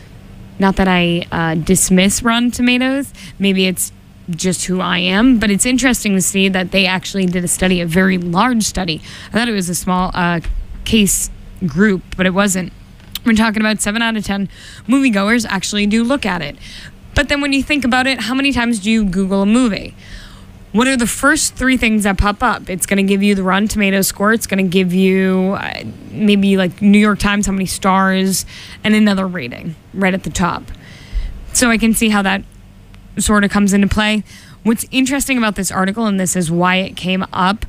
not that I uh, dismiss Rotten Tomatoes, maybe it's just who I am, but it's interesting to see that they actually did a study, a very large study. I thought it was a small uh, case group, but it wasn't. We're talking about seven out of ten moviegoers actually do look at it. But then when you think about it, how many times do you Google a movie? What are the first three things that pop up? It's going to give you the Rotten Tomatoes score. It's going to give you uh, maybe like New York Times, how many stars, and another rating right at the top. So I can see how that sort of comes into play. What's interesting about this article, and this is why it came up,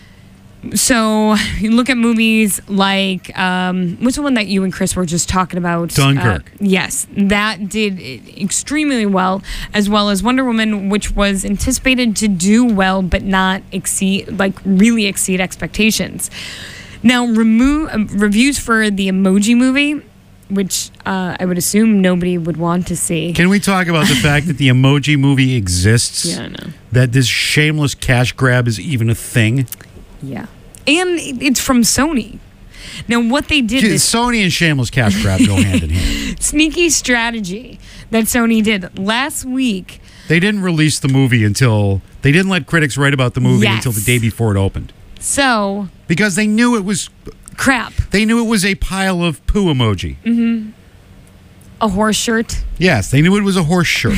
so you look at movies like, um, what's the one that you and Chris were just talking about? Dunkirk. Uh, yes, that did extremely well, as well as Wonder Woman, which was anticipated to do well, but not exceed, like really exceed expectations. Now, remo- uh, reviews for the Emoji Movie, which uh, I would assume nobody would want to see. Can we talk about the fact that the Emoji Movie exists? Yeah, I know. That this shameless cash grab is even a thing? Yeah. And it's from Sony. Now, what they did... Dude, this Sony and shameless cash grab go hand in hand. sneaky strategy that Sony did last week. They didn't release the movie until... They didn't let critics write about the movie Yes. until the day before it opened. So... Because they knew it was... Crap. They knew it was a pile of poo emoji. Mm-hmm. A horse shirt. Yes, they knew it was a horse shirt.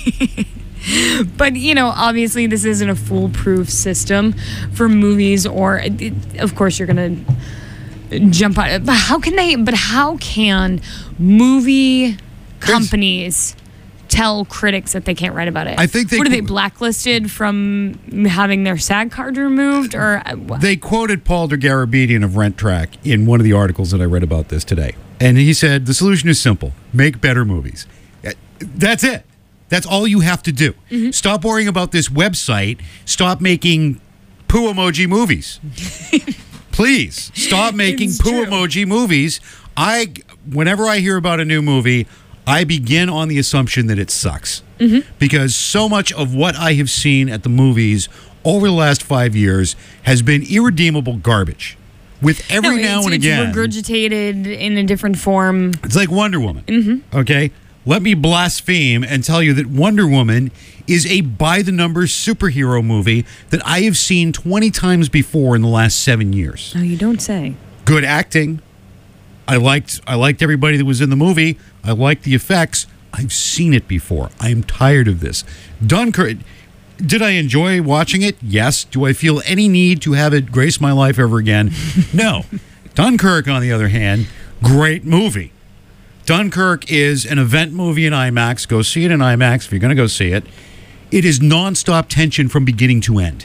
But, you know, obviously this isn't a foolproof system for movies or, of course, you're going to jump on. But how can they, but how can movie companies tell critics that they can't write about it? I think they... What, are they blacklisted from having their SAG card removed? Or They quoted Paul Dergarabedian of Rent Track in one of the articles that I read about this today. And he said, the solution is simple. Make better movies. That's it. That's all you have to do. Mm-hmm. Stop worrying about this website. Stop making poo emoji movies. Please, stop making It's poo true. emoji movies. I, whenever I hear about a new movie, I begin on the assumption that it sucks. Mm-hmm. Because so much of what I have seen at the movies over the last five years has been irredeemable garbage. With every no, now it's, and it's again... regurgitated in a different form. It's like Wonder Woman. Mm-hmm. Okay? Let me blaspheme and tell you that Wonder Woman is a by-the-numbers superhero movie that I have seen twenty times before in the last seven years. Oh, you don't say. Good acting. I liked I liked everybody that was in the movie. I liked the effects. I've seen it before. I am tired of this. Dunkirk. Did I enjoy watching it? Yes. Do I feel any need to have it grace my life ever again? No. Dunkirk, on the other hand, great movie. Dunkirk is an event movie in IMAX. Go see it in IMAX if you're going to go see it. It is nonstop tension from beginning to end.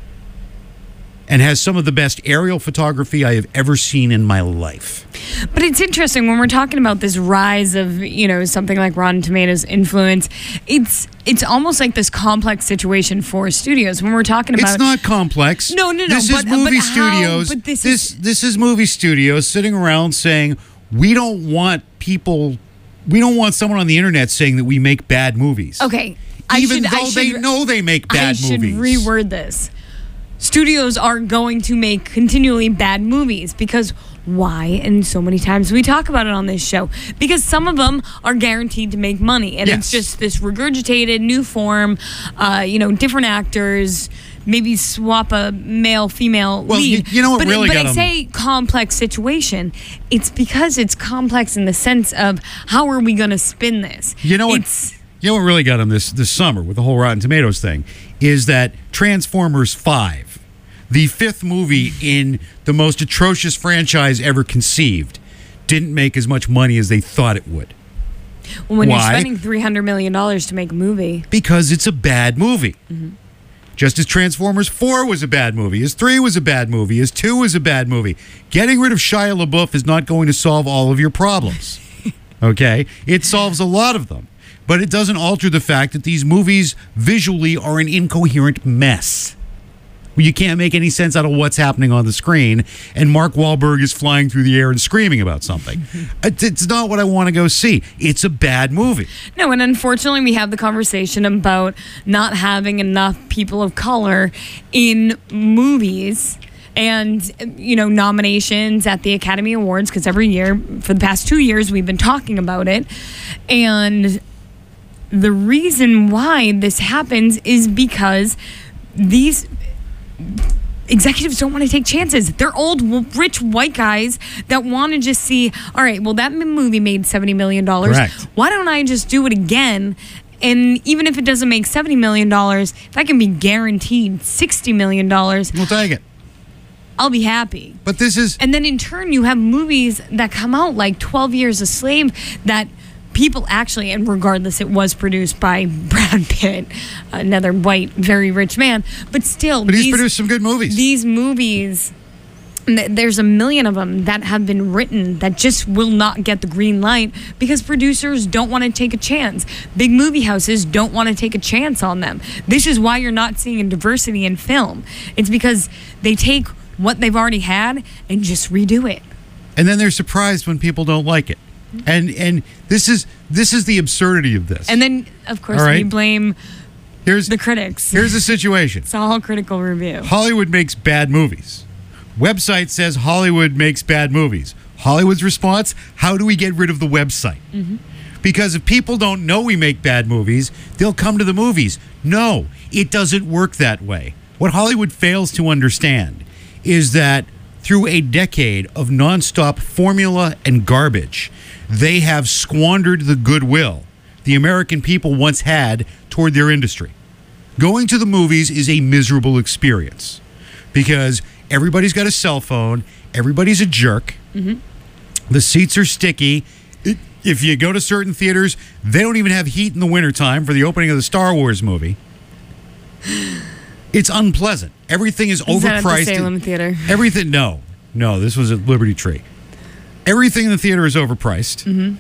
And has some of the best aerial photography I have ever seen in my life. But it's interesting when we're talking about this rise of, you know, something like Rotten Tomatoes influence. It's it's almost like this complex situation for studios when we're talking about. It's not complex. No, no, no. This but, is movie but how, studios. But this, this is this is movie studios sitting around saying we don't want people. We don't want someone on the internet saying that we make bad movies. okay. I Even should, though I should, they know they make bad I should movies. reword this. Studios are going to make continually bad movies because why? And so many times we talk about it on this show because some of them are guaranteed to make money, and Yes. it's just this regurgitated new form. Uh, you know, different actors. Maybe swap a male female Well, lead. you- you know what but, really but got I 'em- say complex situation. It's because it's complex in the sense of how are we going to spin this? You know what? It's, You know what really got him this this summer with the whole Rotten Tomatoes thing is that Transformers five, the fifth movie in the most atrocious franchise ever conceived, didn't make as much money as they thought it would. when Why? you're spending three hundred million dollars to make a movie. Because it's a bad movie. Mm-hmm. Just as Transformers four was a bad movie, as three was a bad movie, as two was a bad movie. Getting rid of Shia LaBeouf is not going to solve all of your problems. Okay? It solves a lot of them. But it doesn't alter the fact that these movies visually are an incoherent mess. You can't make any sense out of what's happening on the screen, and Mark Wahlberg is flying through the air and screaming about something. It's it's not what I want to go see. It's a bad movie. No, and unfortunately, we have the conversation about not having enough people of color in movies and, you know, nominations at the Academy Awards, because every year, for the past two years, we've been talking about it. And the reason why this happens is because these executives don't want to take chances. They're old, rich white guys that want to just see, all right, well, that movie made seventy million dollars. Correct. Why don't I just do it again? And even if it doesn't make seventy million dollars, if I can be guaranteed sixty million dollars, We'll take it. I'll be happy. But this is... And then in turn, you have movies that come out like twelve Years a Slave that people actually, and regardless, it was produced by Brad Pitt, another white, very rich man, but still. But he's these, produced some good movies. These movies, th- there's a million of them that have been written that just will not get the green light because producers don't want to take a chance. Big movie houses don't want to take a chance on them. This is why you're not seeing a diversity in film. It's because they take what they've already had and just redo it. And then they're surprised when people don't like it. And and this is this is the absurdity of this. And then, of course, All right. we blame here's the critics. Here's the situation. It's all critical review. Hollywood makes bad movies. Website says Hollywood makes bad movies. Hollywood's response, how do we get rid of the website? Mm-hmm. Because if people don't know we make bad movies, they'll come to the movies. No, it doesn't work that way. What Hollywood fails to understand is that through a decade of nonstop formula and garbage, they have squandered the goodwill the American people once had toward their industry. Going to the movies is a miserable experience because everybody's got a cell phone, everybody's a jerk, mm-hmm. the seats are sticky. It, if you go to certain theaters, they don't even have heat in the wintertime for the opening of the Star Wars movie. It's unpleasant. Everything is, is overpriced. That at the Salem Theater? Everything, no. No, this was at Liberty Tree. Everything in the theater is overpriced. Mm-hmm.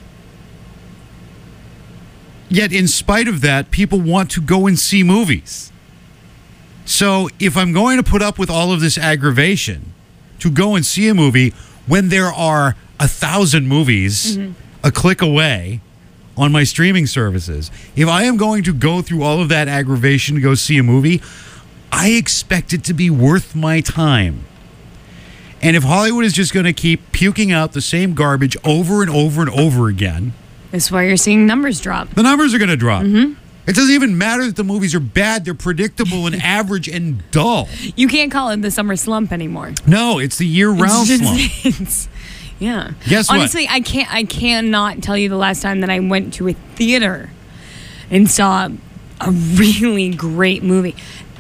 Yet, in spite of that, people want to go and see movies. So, if I'm going to put up with all of this aggravation to go and see a movie when there are a thousand movies mm-hmm. a click away on my streaming services, if I am going to go through all of that aggravation to go see a movie, I expect it to be worth my time. And if Hollywood is just going to keep puking out the same garbage over and over and over again, that's why you're seeing numbers drop. The numbers are going to drop. Mm-hmm. It doesn't even matter that the movies are bad. They're predictable and average and dull. You can't call it the summer slump anymore. No, it's the year-round it's slump. Just, it's, yeah. Guess what? Honestly, I can't. I cannot tell you the last time that I went to a theater and saw a really great movie.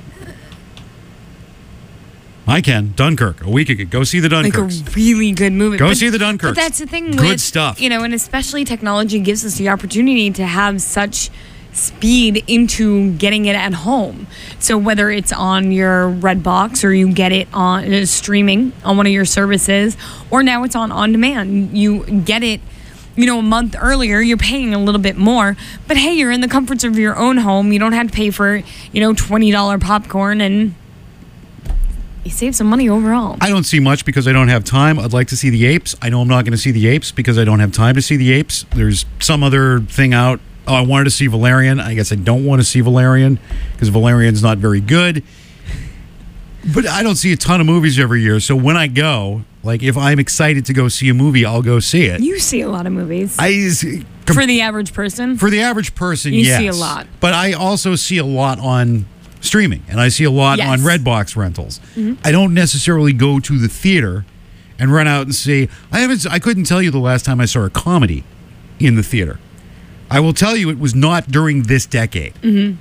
I can. Dunkirk. A week ago. Go see the Dunkirk. Like a really good movie. Go but, see the Dunkirk. But that's the thing. Good with, stuff. You know, and especially technology gives us the opportunity to have such speed into getting it at home. So whether it's on your Redbox or you get it on uh, streaming on one of your services, or now it's on on demand, you get it. You know, a month earlier, you're paying a little bit more, but hey, you're in the comforts of your own home. You don't have to pay for, you know, twenty dollars popcorn, and you save some money overall. I don't see much because I don't have time. I'd like to see the Apes. I know I'm not going to see the Apes because I don't have time to see the Apes. There's some other thing out. Oh, I wanted to see Valerian. I guess I don't want to see Valerian because Valerian's not very good. But I don't see a ton of movies every year. So when I go, like if I'm excited to go see a movie, I'll go see it. You see a lot of movies. I For the average person? For the average person, you yes. see a lot. But I also see a lot on streaming, and I see a lot yes. on Redbox rentals. Mm-hmm. I don't necessarily go to the theater and run out and see. I haven't. I couldn't tell you the last time I saw a comedy in the theater. I will tell you it was not during this decade. Mm-hmm.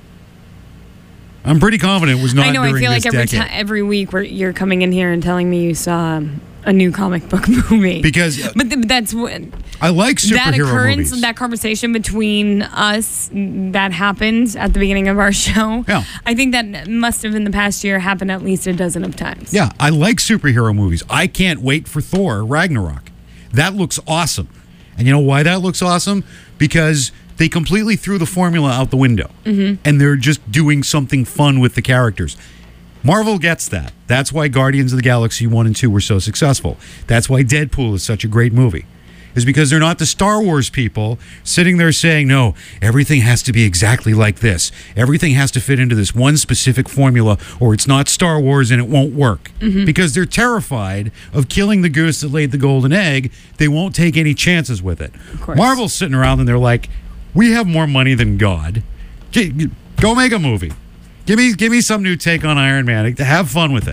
I'm pretty confident it was not I know. during I feel this like every decade. time, every week, where you're coming in here and telling me you saw um, a new comic book movie. Because, but th- that's what I like superhero that occurrence, movies. that conversation between us that happened at the beginning of our show. Yeah. I think that must have in the past year happened at least a dozen of times. Yeah, I like superhero movies. I can't wait for Thor Ragnarok. That looks awesome. And you know why that looks awesome? Because they completely threw the formula out the window. Mm-hmm. And they're just doing something fun with the characters. Marvel gets that. That's why Guardians of the Galaxy one and two were so successful. That's why Deadpool is such a great movie. Is because they're not the Star Wars people sitting there saying, no, everything has to be exactly like this. Everything has to fit into this one specific formula, or it's not Star Wars and it won't work. Mm-hmm. Because they're terrified of killing the goose that laid the golden egg. They won't take any chances with it. Of course. Marvel's sitting around and they're like, we have more money than God. G- Go make a movie. Give me, give me some new take on Iron Man. Have fun with it.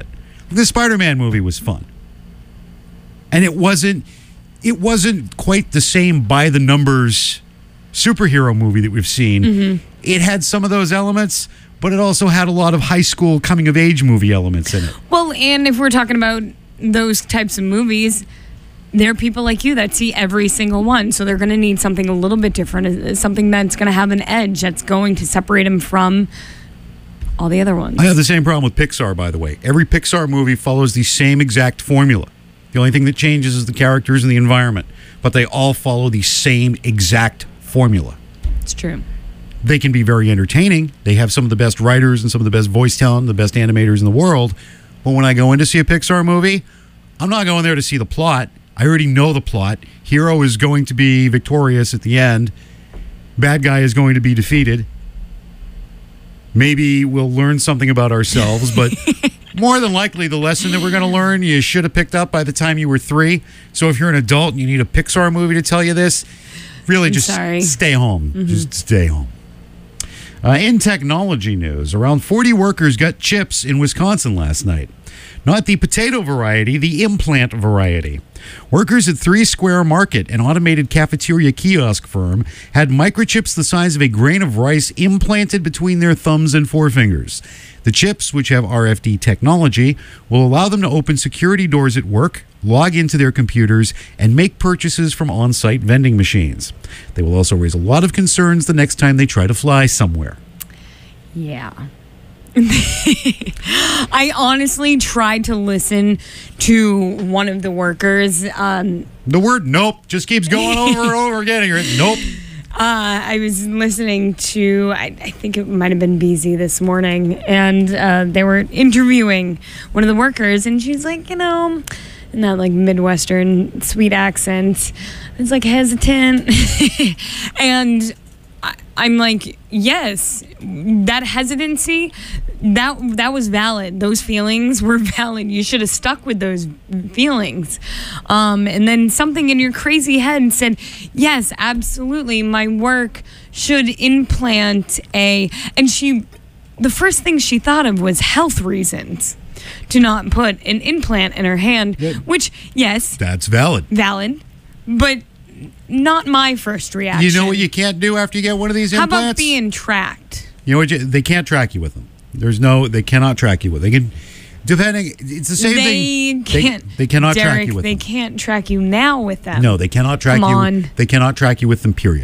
The Spider-Man movie was fun. And it wasn't it wasn't quite the same by the numbers superhero movie that we've seen. Mm-hmm. It had some of those elements, but it also had a lot of high school coming of age movie elements in it. Well, and if we're talking about those types of movies, there are people like you that see every single one, so they're going to need something a little bit different, something that's going to have an edge, that's going to separate them from all the other ones. I have the same problem with Pixar, by the way. Every Pixar movie follows the same exact formula. The only thing that changes is the characters and the environment, but they all follow the same exact formula. It's true. They can be very entertaining. They have some of the best writers and some of the best voice talent, the best animators in the world. But when I go in to see a Pixar movie, I'm not going there to see the plot. I already know the plot. Hero is going to be victorious at the end. Bad guy is going to be defeated. Maybe we'll learn something about ourselves, but more than likely the lesson that we're going to learn you should have picked up by the time you were three. So if you're an adult and you need a Pixar movie to tell you this, really I'm just sorry. stay home. Mm-hmm. Just stay home. Uh, in technology news, around forty workers got chips in Wisconsin last night. Not the potato variety, the implant variety. Workers at Three Square Market, an automated cafeteria kiosk firm, had microchips the size of a grain of rice implanted between their thumbs and forefingers. The chips, which have R F D technology, will allow them to open security doors at work, log into their computers, and make purchases from on-site vending machines. They will also raise a lot of concerns the next time they try to fly somewhere. Yeah. I honestly tried to listen to one of the workers. Um, the word nope just keeps going over and over again. You're, nope. Uh, I was listening to, I, I think it might have been B Z this morning, and uh, they were interviewing one of the workers, and she's like, you know, in that like Midwestern sweet accent, it's like hesitant. And I, I'm like, yes, that hesitancy, that that was valid. Those feelings were valid. You should have stuck with those feelings. Um, and then something in your crazy head said, yes, absolutely, my work should implant a... And she, the first thing she thought of was health reasons to not put an implant in her hand, yeah. Which, yes. That's valid. Valid. But... not my first reaction. You know what you can't do after you get one of these implants? How about being tracked? You know what? You, they can't track you with them. There's no. They cannot track you with. They can, depending. It's the same they thing. Can't, they, they cannot Derek, track you with they them. They can't track you now with them. No, they cannot track Come you. on. They cannot track you with them. Period.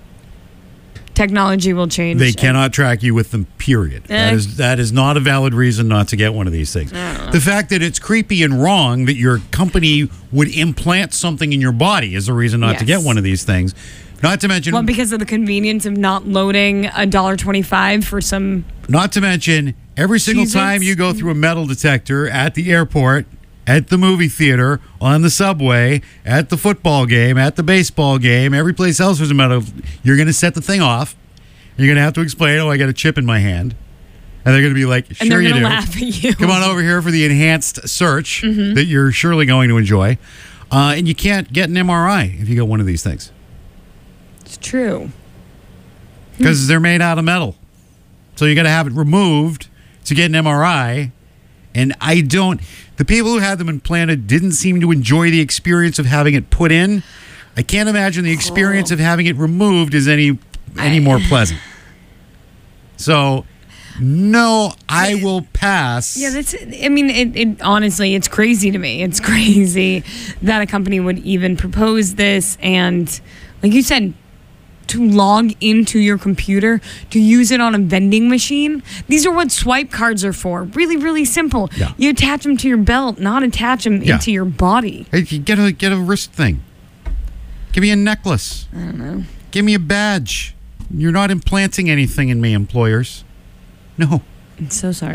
Technology will change. They cannot track you with them. Period. Eh. That is that is not a valid reason not to get one of these things. The fact that it's creepy and wrong that your company would implant something in your body is a reason not yes. to get one of these things. Not to mention, well, because of the convenience of not loading a dollar twenty-five for some. Not to mention, every single Cheez-Its. time you go through a metal detector at the airport, at the movie theater, on the subway, at the football game, at the baseball game, every place else there's a metal, you're going to set the thing off. You're going to have to explain, oh, I got a chip in my hand. And they're going to be like, sure and they're you gonna do. laugh at you. Come on over here for the enhanced search Mm-hmm. that you're surely going to enjoy. Uh, and you can't get an M R I if you get one of these things. It's true. Because they're made out of metal. So you got to have it removed to get an M R I. And I don't... The people who had them implanted didn't seem to enjoy the experience of having it put in. I can't imagine the experience Oh. of having it removed is any any I- more pleasant. So, no, I will pass. Yeah, that's. I mean, it, it. Honestly, it's crazy to me. It's crazy that a company would even propose this, and like you said, to log into your computer to use it on a vending machine. These are what swipe cards are for. Really, really simple. Yeah. You attach them to your belt, not attach them Yeah. into your body. Hey, get a get a wrist thing. Give me a necklace. I don't know. Give me a badge. You're not implanting anything in me, employers. No. I'm so sorry.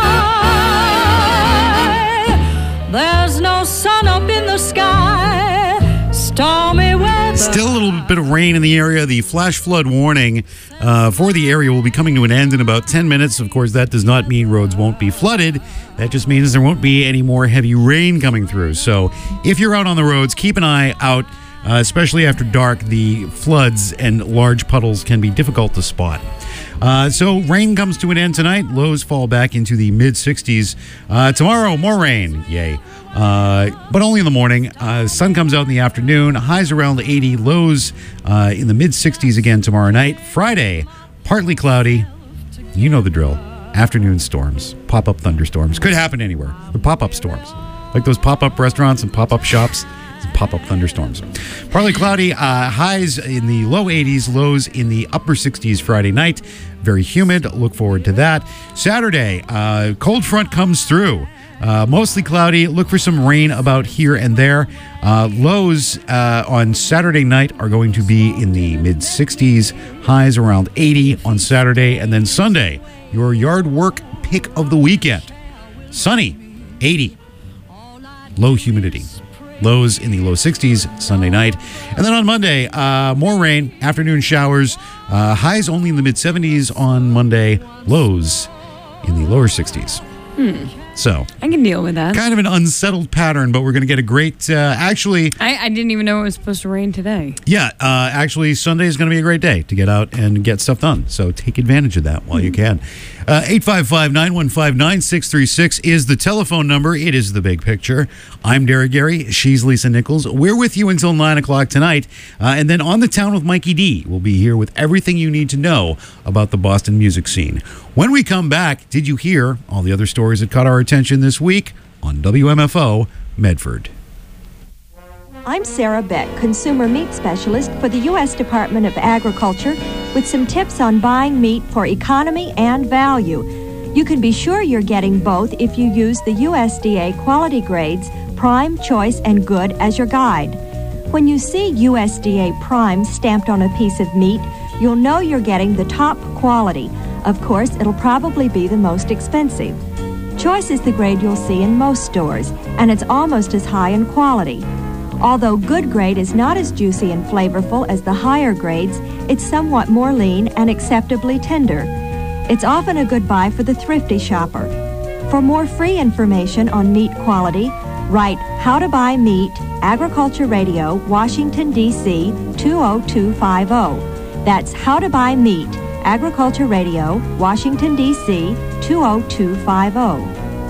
There's no sun up in the sky. Stormy weather. Still a little bit of rain in the area. The flash flood warning uh, for the area will be coming to an end in about ten minutes. Of course, that does not mean roads won't be flooded. That just means there won't be any more heavy rain coming through. So if you're out on the roads, keep an eye out, uh, especially after dark. The floods and large puddles can be difficult to spot. Uh, so rain comes to an end tonight. Lows fall back into the mid sixties. Uh, tomorrow, more rain. Yay. Uh, but only in the morning. Uh, sun comes out in the afternoon. Highs around eighty. Lows uh, in the mid sixties again tomorrow night. Friday, partly cloudy. You know the drill. Afternoon storms. Pop-up thunderstorms. Could happen anywhere. The pop-up storms. Like those pop-up restaurants and pop-up shops. Pop-up thunderstorms. Partly cloudy. Uh, highs in the low eighties. Lows in the upper sixties Friday night. Very humid. Look forward to that. Saturday, uh, cold front comes through. Uh, mostly cloudy. Look for some rain about here and there. Uh, lows uh, on Saturday night are going to be in the mid sixties. Highs around eighty on Saturday. And then Sunday, your yard work pick of the weekend. Sunny, eighty. Low humidity. Lows in the low sixties Sunday night. And then on Monday, uh, more rain, afternoon showers. Uh, highs only in the mid seventies on Monday. Lows in the lower sixties. Hmm. So I can deal with that. Kind of an unsettled pattern, but we're going to get a great, uh, actually... I, I didn't even know it was supposed to rain today. Yeah, uh, actually, Sunday is going to be a great day to get out and get stuff done. So take advantage of that while mm-hmm. you can. Uh, eight five five, nine one five, nine six three six is the telephone number. It is the big picture. I'm Derek Gary. She's Lisa Nichols. We're with you until nine o'clock tonight. Uh, and then On the Town with Mikey D. We'll be here with everything you need to know about the Boston music scene. When we come back, did you hear all the other stories that caught our attention this week on W M F O Medford? I'm Sarah Beck, Consumer Meat Specialist for the U S Department of Agriculture, with some tips on buying meat for economy and value. You can be sure you're getting both if you use the U S D A quality grades Prime, Choice, and Good as your guide. When you see U S D A Prime stamped on a piece of meat, you'll know you're getting the top quality. Of course, it'll probably be the most expensive. Choice is the grade you'll see in most stores, and it's almost as high in quality. Although Good grade is not as juicy and flavorful as the higher grades, it's somewhat more lean and acceptably tender. It's often a good buy for the thrifty shopper. For more free information on meat quality, write How to Buy Meat, Agriculture Radio, Washington, D C two oh two five oh. That's How to Buy Meat, Agriculture Radio, Washington, D C two oh two five oh.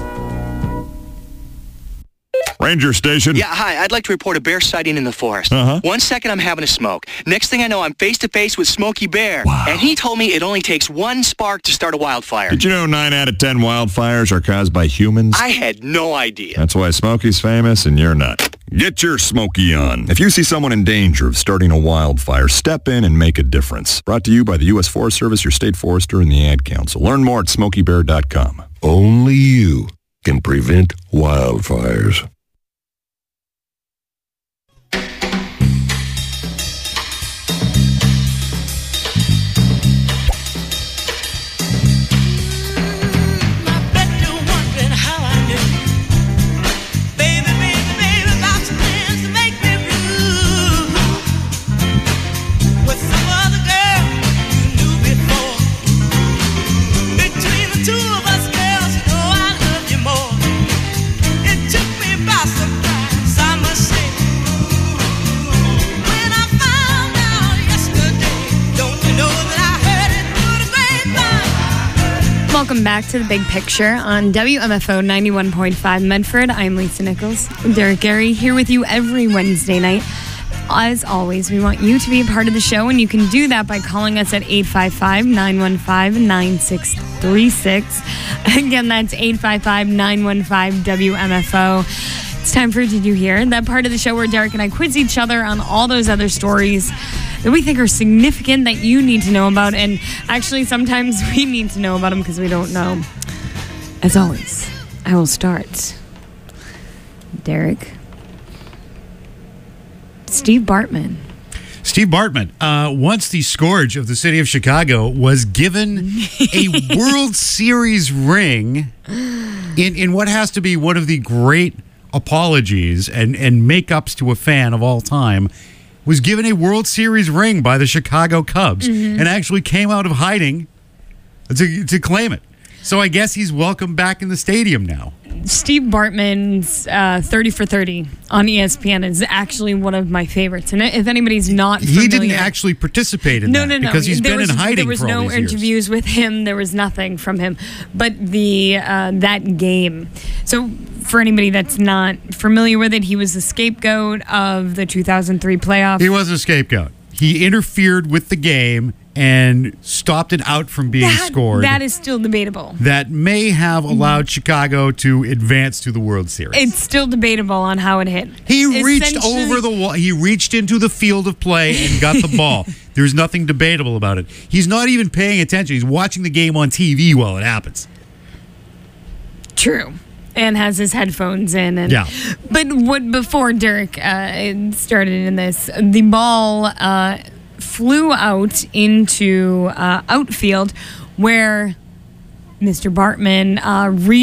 Ranger Station. Yeah, hi. I'd like to report a bear sighting in the forest. Uh-huh. One second I'm having a smoke. Next thing I know, I'm face-to-face with Smokey Bear. Wow. And he told me it only takes one spark to start a wildfire. Did you know nine out of ten wildfires are caused by humans? I had no idea. That's why Smokey's famous and you're not. Get your Smokey on. If you see someone in danger of starting a wildfire, step in and make a difference. Brought to you by the U S Forest Service, your state forester, and the Ad Council. Learn more at smokey bear dot com. Only you can prevent wildfires. Welcome back to The Big Picture on W M F O ninety-one point five Medford. I'm Lisa Nichols. Derek Gary here with you every Wednesday night. As always, we want you to be a part of the show, and you can do that by calling us at eight five five, nine one five, nine six three six. Again, that's eight five five, nine one five, W M F O. It's time for Did You Hear? That part of the show where Derek and I quiz each other on all those other stories that we think are significant that you need to know about. And actually, sometimes we need to know about them because we don't know. As always, I will start. Derek. Steve Bartman. Steve Bartman, uh, once the scourge of the city of Chicago, was given a World Series ring in, in what has to be one of the great apologies and, and make-ups to a fan of all time, was given a World Series ring by the Chicago Cubs mm-hmm. and actually came out of hiding to, to claim it. So I guess he's welcome back in the stadium now. Steve Bartman's uh, thirty for thirty on E S P N is actually one of my favorites. And if anybody's not familiar, he didn't actually participate in no, that no, no. because he's there been was, in hiding There was for all no these years. interviews with him. There was nothing from him. But the uh, that game. So for anybody that's not familiar with it, he was the scapegoat of the two thousand three playoff. He was a scapegoat. He interfered with the game and stopped it out from being that, scored. That is still debatable. That may have allowed Chicago to advance to the World Series. It's still debatable on how it hit. He reached Essentially- over the wall. He reached into the field of play and got the ball. There's nothing debatable about it. He's not even paying attention. He's watching the game on T V while it happens. True. And has his headphones in. And, Yeah. But what before Derek uh, started in this, the ball uh, flew out into uh, outfield where Mister Bartman uh, re-